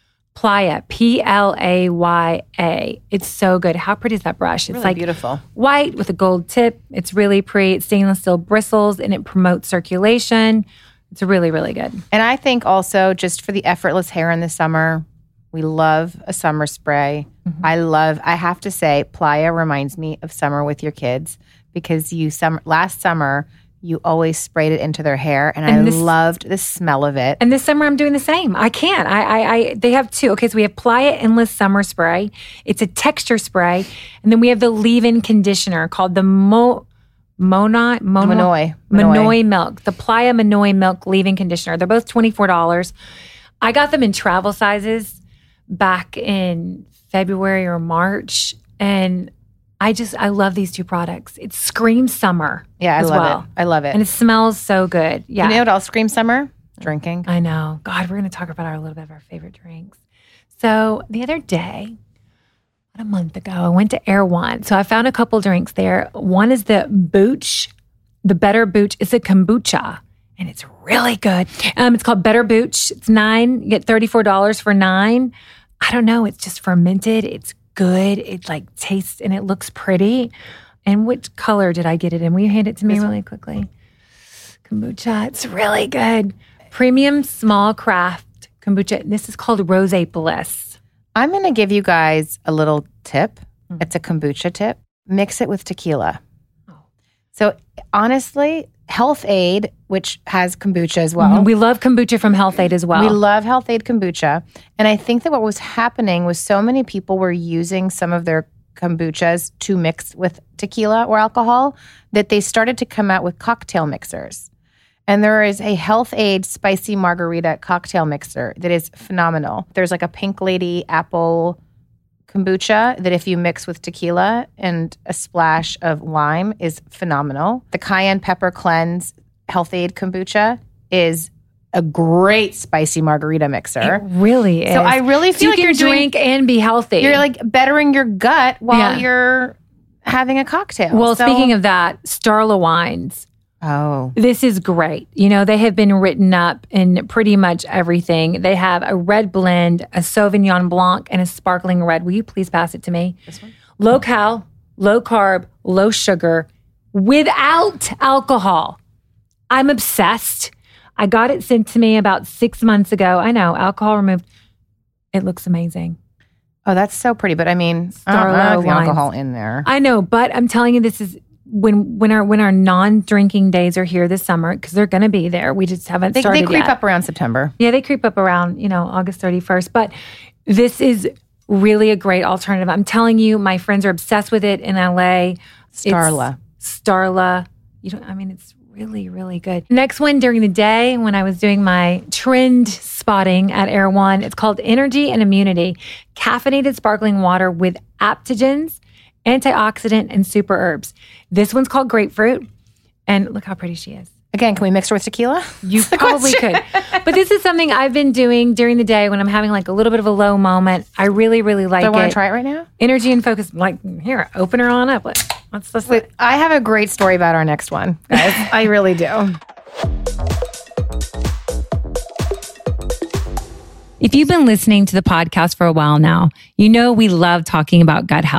Playa, P L A Y A. It's so good. How pretty is that brush? It's Really like beautiful. white with a gold tip. It's really pretty. It's stainless steel bristles and it promotes circulation. It's really, really good. And I think also just for the effortless hair in the summer, we love a summer spray. Mm-hmm. I love, I have to say, Playa reminds me of summer with your kids because you, summer, last summer, you always sprayed it into their hair and, And I this- loved the smell of it. And this summer, I'm doing the same. I can't. I, I, I, they have two. Okay, so we have Playa Endless Summer Spray. It's a texture spray, and then we have the leave-in conditioner called the Mo, Mona, Mona, Monoi. Monoi Milk. The Playa Monoi Milk leave-in conditioner. They're both twenty-four dollars. I got them in travel sizes back in February or March, and I just I love these two products. It screams summer. Yeah, I as love well. it. I love it. And it smells so good. Yeah. You know what else screams summer? Drinking. I know. God, we're going to talk about our, a little bit of our favorite drinks. So the other day, about a month ago, I went to Erewhon. So I found a couple drinks there. One is the Booch, the Better Booch. It's a kombucha, and it's really good. Um, it's called Better Booch. It's nine. You get thirty-four dollars for nine. I don't know. It's just fermented. It's good. It like tastes and it looks pretty. And which color did I get it in? Will you hand it to me really quickly? Kombucha. It's really good. Premium small craft kombucha. This is called Rosé Bliss. I'm going to give you guys a little tip. It's a kombucha tip. Mix it with tequila. So honestly, Health Aid, which has kombucha as well. We love kombucha from Health Aid as well. We love Health Aid kombucha. And I think that what was happening was so many people were using some of their kombuchas to mix with tequila or alcohol that they started to come out with cocktail mixers. And there is a Health Aid spicy margarita cocktail mixer that is phenomenal. There's like a Pink Lady apple kombucha that if you mix with tequila and a splash of lime is phenomenal. The cayenne pepper cleanse Health Aid kombucha is a great spicy margarita mixer. It really is. So I really So feel you like can you're doing, drink and be healthy. you're like bettering your gut while Yeah. you're having a cocktail. well, So- speaking of that, Starla Wines. oh, This is great. You know, they have been written up in pretty much everything. They have a red blend, a Sauvignon Blanc, and a sparkling red. Will you please pass it to me? This one? Low cal, low carb, low sugar, without alcohol. I'm obsessed. I got it sent to me about six months ago. I know, alcohol removed. It looks amazing. oh, that's so pretty. But I mean, I don't Starla like the wines. alcohol in there. I know, but I'm telling you, this is when when our when our non-drinking days are here this summer, because they're going to be there. We just haven't They, started they creep yet. up around September. Yeah, they creep up around, you know, August thirty-first. But this is really a great alternative. I'm telling you, my friends are obsessed with it in L A. Starla. It's Starla. You don't. I mean, it's really, really good. Next one during the day when I was doing my trend spotting at Erewhon, it's called Energy and Immunity, caffeinated sparkling water with aptogens, antioxidant, and super herbs. This one's called Grapefruit, and look how pretty she is. Again, can we mix her with tequila? You probably could. But this is something I've been doing during the day when I'm having like a little bit of a low moment. I really, really like Do I want it. to try it right now? Energy and focus. Like, here, open her on up. Let's, let's, let's Wait, I have a great story about our next one, guys. I really do. If you've been listening to the podcast for a while now, you know we love talking about gut health.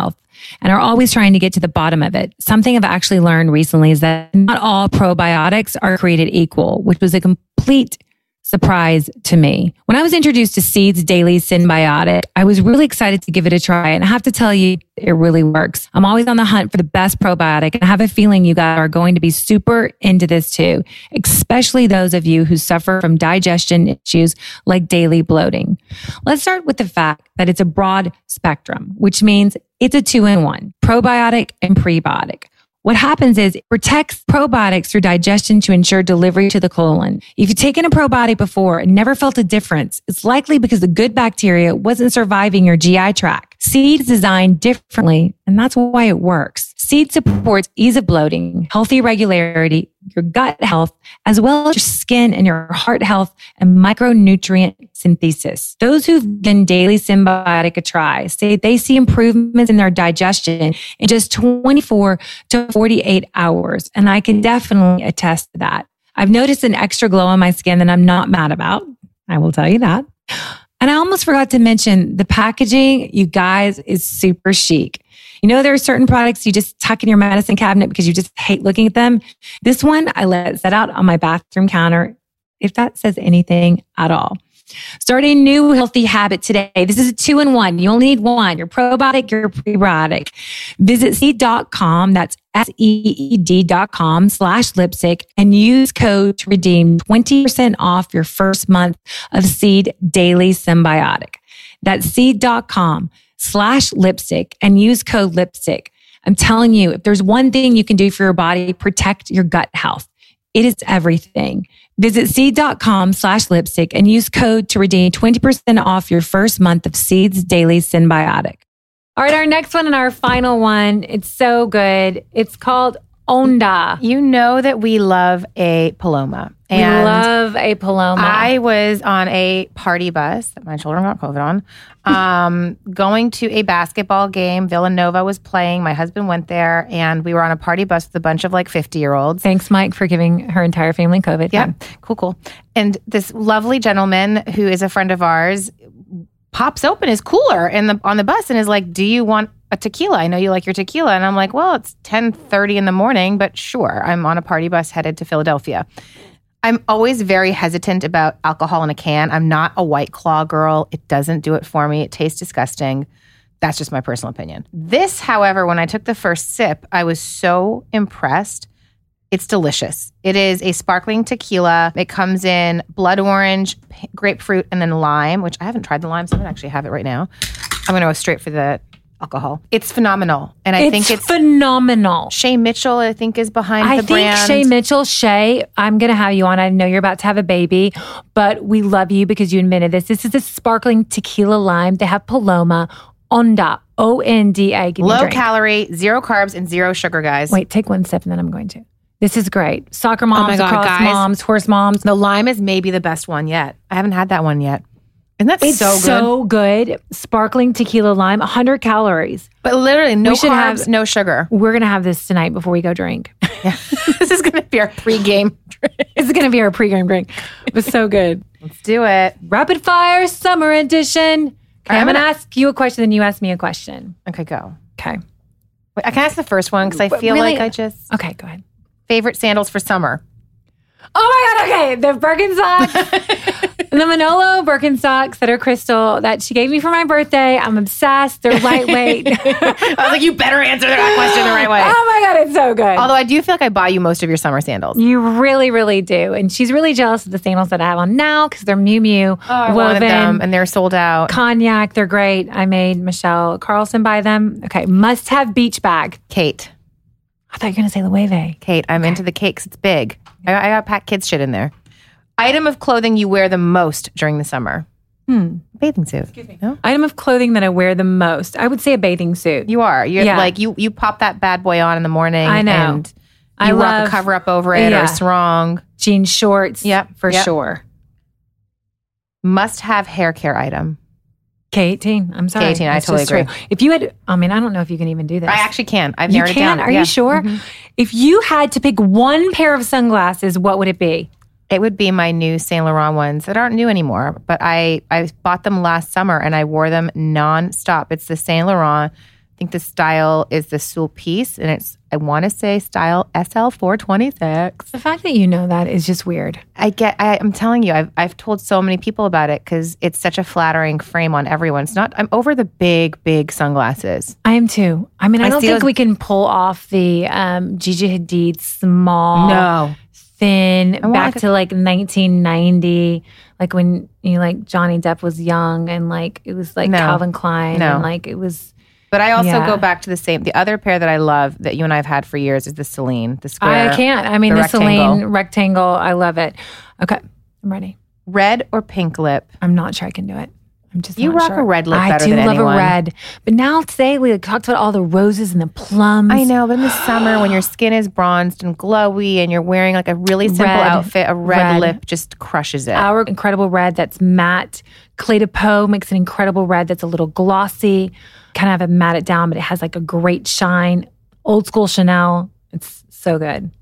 and are always trying to get to the bottom of it. Something I've actually learned recently is that not all probiotics are created equal, which was a complete surprise to me. When I was introduced to Seed's Daily Synbiotic, I was really excited to give it a try. And I have to tell you, it really works. I'm always on the hunt for the best probiotic. And I have a feeling you guys are going to be super into this too, especially those of you who suffer from digestion issues like daily bloating. Let's start with the fact that it's a broad spectrum, which means it's a two-in-one, probiotic and prebiotic. What happens is it protects probiotics through digestion to ensure delivery to the colon. If you've taken a probiotic before and never felt a difference, it's likely because the good bacteria wasn't surviving your G I tract. Seed is designed differently, and that's why it works. Seed supports ease of bloating, healthy regularity, your gut health, as well as your skin and your heart health and micronutrient synthesis. Those who've given Daily Synbiotic a try say they see improvements in their digestion in just twenty-four to forty-eight hours. And I can definitely attest to that. I've noticed an extra glow on my skin that I'm not mad about. I will tell you that. And I almost forgot to mention the packaging, you guys, is super chic. You know, there are certain products you just tuck in your medicine cabinet because you just hate looking at them. This one, I let it set out on my bathroom counter, if that says anything at all. Start a new healthy habit today. This is a two-in-one. You only need one. Your probiotic, your prebiotic. Visit seed dot com. That's S E E D dot com slash lipstick and use code to redeem twenty percent off your first month of Seed Daily Synbiotic. That's seed dot com slash lipstick and use code lipstick. I'm telling you, if there's one thing you can do for your body, protect your gut health. It is everything. Visit seed dot com slash lipstick and use code to redeem twenty percent off your first month of Seed's Daily Synbiotic. All right, our next one and our final one. It's so good. It's called Onda. You know that we love a Paloma. And we love a Paloma. I was on a party bus that my children got COVID on, um, going to a basketball game. Villanova was playing. My husband went there, and we were on a party bus with a bunch of like fifty-year-olds. Thanks, Mike, for giving her entire family COVID. Yeah, cool, cool. And this lovely gentleman who is a friend of ours pops open his cooler in the on the bus and is like, "Do you want a tequila? I know you like your tequila." And I'm like, "Well, it's ten thirty in the morning, but sure." I'm on a party bus headed to Philadelphia. I'm always very hesitant about alcohol in a can. I'm not a White Claw girl. It doesn't do it for me. It tastes disgusting. That's just my personal opinion. This, however, when I took the first sip, I was so impressed. It's delicious. It is a sparkling tequila. It comes in blood orange, grapefruit, and then lime, which I haven't tried the lime, so I'm going to actually have it right now. I'm going to go straight for the alcohol. It's phenomenal. And I it's think it's phenomenal. Shay Mitchell, I think, is behind I the brand. I think Shay Mitchell, Shay, I'm going to have you on. I know you're about to have a baby, but we love you because you invented this. This is a sparkling tequila lime. They have Paloma, Onda, O N D A. Low calorie, zero carbs, and zero sugar, guys. Wait, take one sip and then I'm going to. This is great. Soccer moms, oh my God, lacrosse guys. moms, horse moms. The lime is maybe the best one yet. I haven't had that one yet. And that's it's so good. so good. Sparkling tequila lime, one hundred calories. But literally no should carbs, have- no sugar. We're going to have this tonight before we go drink. Yeah. This is going to be our pregame drink. This is going to be our pregame drink. It was so good. Let's do it. Rapid fire summer edition. Okay, right, I'm I'm going to gonna- ask you a question, then you ask me a question. Okay, go. Okay. Wait, I can ask the first one because I But feel really- like I just... Okay, go ahead. Favorite sandals for summer? Oh my God, okay. The Birkenstocks, the Manolo Birkenstocks that are crystal that she gave me for my birthday. I'm obsessed. They're lightweight. I was like, you better answer that question the right way. Oh my God, it's so good. Although I do feel like I buy you most of your summer sandals. You really, really do. And she's really jealous of the sandals that I have on now because they're Miu Miu. Oh, I wanted them and they're sold out. Cognac, they're great. I made Michelle Carlson buy them. Okay, must have beach bag. Kate. I thought you were going to say Loewe. Kate, I'm into the cakes. It's big. I, I got packed kids shit in there. Item of clothing you wear the most during the summer? Hmm. Bathing suit. Excuse me. No? Item of clothing that I wear the most. I would say a bathing suit. You are. You're Yeah. like, you you pop that bad boy on in the morning. I know. And you I rock love- a cover up over it Yeah. or sarong. Jean shorts. Yep, For yep. sure. Must have hair care item. K eighteen. I'm sorry. K eighteen, I That's totally just agree. true. If you had, I mean, I don't know if you can even do this. I actually can. I've You narrowed can? it down. Are Yeah. you sure? Mhm. If you had to pick one pair of sunglasses, what would it be? It would be my new Saint Laurent ones that aren't new anymore, but I, I bought them last summer and I wore them nonstop. It's the Saint Laurent. think the style is the Sulpice, and it's, I want to say style S L four twenty-six. The fact that you know that is just weird. I get, I, I'm telling you, I've, I've told so many people about it because it's such a flattering frame on everyone. It's not, I'm over the big, big sunglasses. I am too. I mean, I, I don't see think those- we can pull off the um, Gigi Hadid small, No. thin, want back like a- to like nineteen ninety, like when you know, like Johnny Depp was young and like it was like No. Calvin Klein No. and like it was. But I also Yeah. go back to the same, the other pair that I love that you and I have had for years is the Celine, the square. I can't. I mean, the the, rectangle. Celine rectangle. I love it. Okay, I'm ready. Red or pink lip? I'm not sure I can do it. I'm just You not rock sure. a red lip I better do than love anyone. a red, but now today we like, talked about all the roses and the plums. I know, but in the summer when your skin is bronzed and glowy and you're wearing like a really simple Red. outfit, a red, Red. lip just crushes it. Our incredible red that's matte. Clé de Peau makes an incredible red that's a little glossy. Kind of have it matte it down, but it has like a great shine. Old school Chanel. It's so good.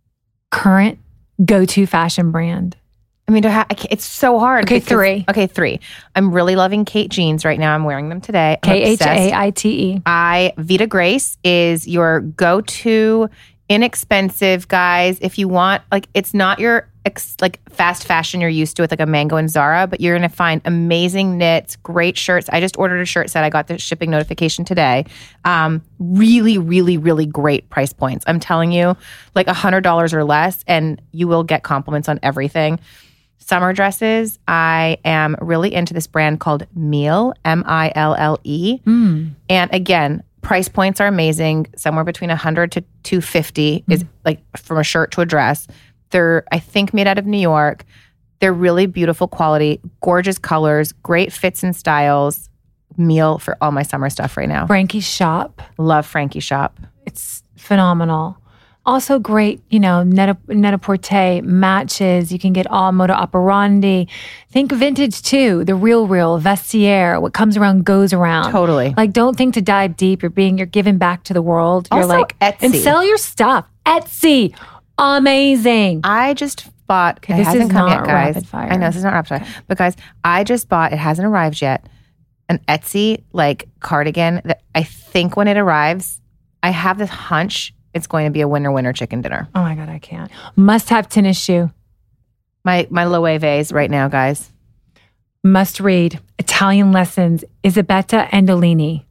Current go-to fashion brand. I mean, to ha- I can't- it's so hard. Okay, because- three. Okay, three. I'm really loving Kate jeans right now. I'm wearing them today. I'm K H obsessed. A I T E. I Vita Grace is your go-to inexpensive, guys. If you want, like, it's not your ex- like fast fashion you're used to with like a Mango and Zara, but you're gonna find amazing knits, great shirts. I just ordered a shirt set. I got the shipping notification today. Um, really, really, really great price points. I'm telling you, like a hundred dollars or less, and you will get compliments on everything. Summer dresses, I am really into this brand called Miele, M I L L E. Mm. And again, price points are amazing. Somewhere between one hundred to two hundred fifty is like from a shirt to a dress. They're, I think, made out of New York. They're really beautiful quality, gorgeous colors, great fits and styles. Miele for all my summer stuff right now. Frankie's Shop. Love Frankie Shop. It's phenomenal. Also great, you know, Net- Net-a-Porter matches. You can get all moda operandi. Think vintage too. The Real Real, Vestiaire. What comes around goes around. Totally. Like, don't think to dive deep. You're being, you're giving back to the world. You're Also, like, Etsy. and sell your stuff. Etsy. Amazing. I just bought, it this hasn't is come not yet, guys. rapid fire. I know this is not rapid fire. But guys, I just bought, it hasn't arrived yet, an Etsy like cardigan that I think when it arrives, I have this hunch it's going to be a winner winner chicken dinner. Oh my God, I can't. Must have tennis shoe. My my Loewe's right now, guys. Must read Italian Lessons, Isabetta Andolini.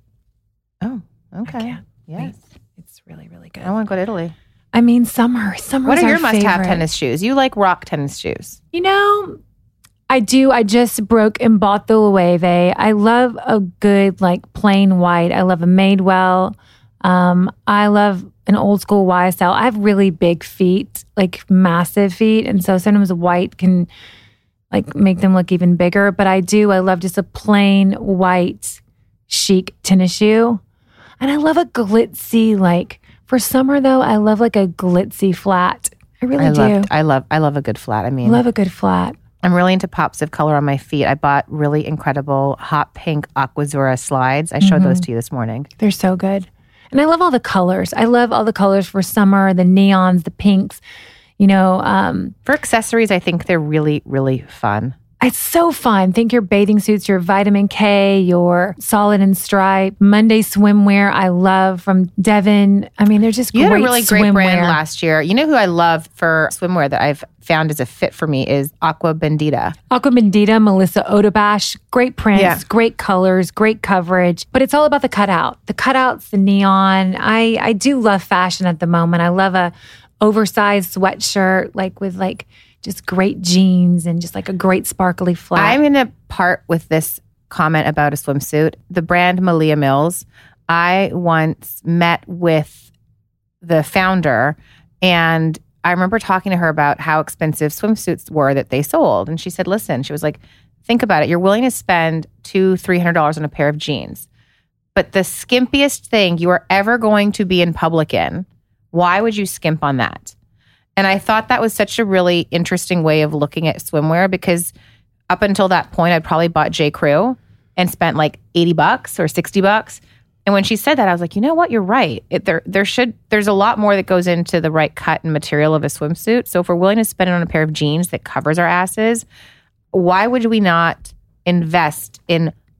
Oh, okay. I can't Yes. wait. It's really, really good. I want to go to Italy. I mean, summer. Summer What is are our your must have favorite. tennis shoes? You like rock tennis shoes. You know, I do. I just broke and bought the Loewe. I love a good, like, plain white. I love a Madewell. Um, I love an old school Y S L. I have really big feet, like massive feet. And so sometimes white can, like, make them look even bigger. But I do. I love just a plain white chic tennis shoe. And I love a glitzy, like, for summer, though, I love, like, a glitzy flat. I really I do. love I love I love a good flat. I mean, love a good flat. I'm really into pops of color on my feet. I bought really incredible hot pink Aquazzura slides. I showed Mm-hmm. those to you this morning. They're so good. And I love all the colors. I love all the colors for summer, the neons, the pinks. You know, um, For accessories, I think they're really, really fun. it's so fun. Think your bathing suits, your vitamin K, your solid and stripe, Monday swimwear. I love from Devon. I mean, they're just You great had a really great swimwear. brand last year. You know who I love for swimwear that I've found as a fit for me is Aqua Bendita. Aqua Bendita, Melissa Odabash, great prints, Yeah. great colors, great coverage. But it's all about the cutout. The cutouts, the neon. I, I do love fashion at the moment. I love a oversized sweatshirt, like with like just great jeans and just like a great sparkly flat. I'm going to part with this comment about a swimsuit. The brand Malia Mills, I once met with the founder and I remember talking to her about how expensive swimsuits were that they sold. And she said, listen, she was like, think about it. You're willing to spend two, three hundred dollars on a pair of jeans. But the skimpiest thing you are ever going to be in public in, why would you skimp on that? And I thought that was such a really interesting way of looking at swimwear because up until that point, I'd probably bought J. Crew and spent like eighty bucks or sixty bucks. And when she said that, I was like, you know what? You're right. It, there, there should, there's a lot more that goes into the right cut and material of a swimsuit. So if we're willing to spend it on a pair of jeans that covers our asses, why would we not invest in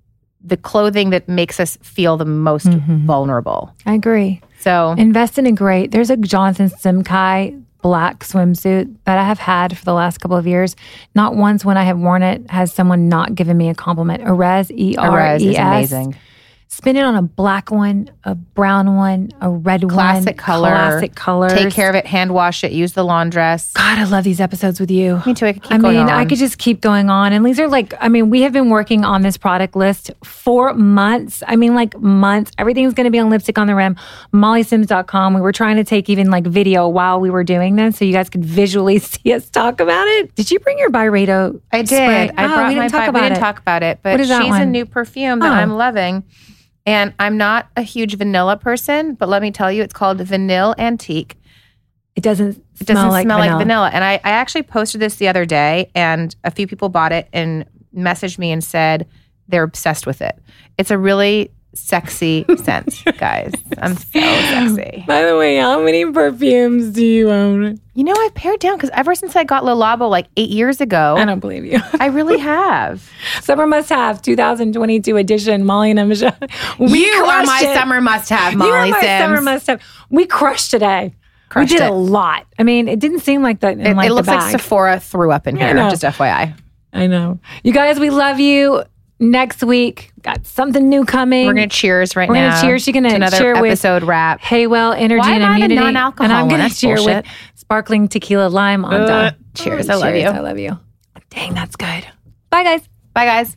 the clothing that makes us feel the most Mm-hmm. vulnerable. I agree. So Invest in a great, there's a Johnson Simkai black swimsuit that I have had for the last couple of years. Not once when I have worn it has someone not given me a compliment. Erez, E R Erez E is S. amazing. Spin it on a black one, a brown one, a red one. Classic color. Classic colors. Take care of it, hand wash it, use the laundress. God, I love these episodes with you. Me too. I could keep I going mean, on. I could just keep going on. And these are like, I mean, we have been working on this product list for months. I mean, like months. Everything's going to be on Lipstick on the Rim, molly sims dot com. We were trying to take even like video while we were doing this so you guys could visually see us talk about it. Did you bring your Byredo I did. spray? I Oh, brought we my didn't talk Bi- about We didn't it. talk about it, but What is she's that a one? new perfume that Oh. I'm loving. And I'm not a huge vanilla person, but let me tell you, it's called Vanille Antique. It doesn't It doesn't smell like smell vanilla. like vanilla. And I, I actually posted this the other day, and a few people bought it and messaged me and said they're obsessed with it. It's a really sexy scent, guys. I'm so sexy. By the way, how many perfumes do you own? You know, I've pared down because ever since I got Le Labo like eight years ago, I don't believe you. I really have. Summer Must Have twenty twenty-two edition, Molly and Michelle. We you are crushed my it. summer must-have, Molly You are my Sims. Summer Must Have. We crushed today. Crushed we did it. a lot. I mean, it didn't seem like that in It, like it the looks like bag. Sephora threw up in I here, know. just F Y I. I know. You guys, we love you. Next week, got something new coming. We're going to cheers right We're now. gonna cheers. She's gonna to another cheer with episode wrap. Haywell Energy Why and am I the Immunity. non-alcohol And I'm one? going to That's cheer bullshit. with sparkling tequila lime on Uh, top. cheers. I love you. I love you. Dang, that's good. Bye, guys. Bye, guys.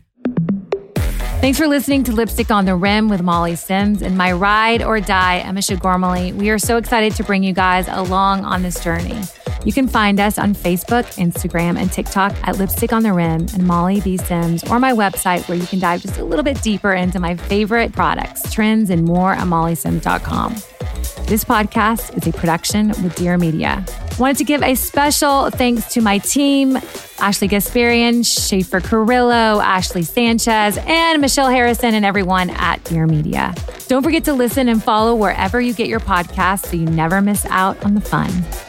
Thanks for listening to Lipstick on the Rim with Molly Sims and my ride or die, Emma Shagormally. We are so excited to bring you guys along on this journey. You can find us on Facebook, Instagram, and TikTok at Lipstick on the Rim and Molly B. Sims, or my website where you can dive just a little bit deeper into my favorite products, trends, and more at molly sims dot com. This podcast is a production with Dear Media. Wanted to give a special thanks to my team, Ashley Gasparian, Schaefer Carrillo, Ashley Sanchez, and Michelle Harrison, and everyone at Dear Media. Don't forget to listen and follow wherever you get your podcasts so you never miss out on the fun.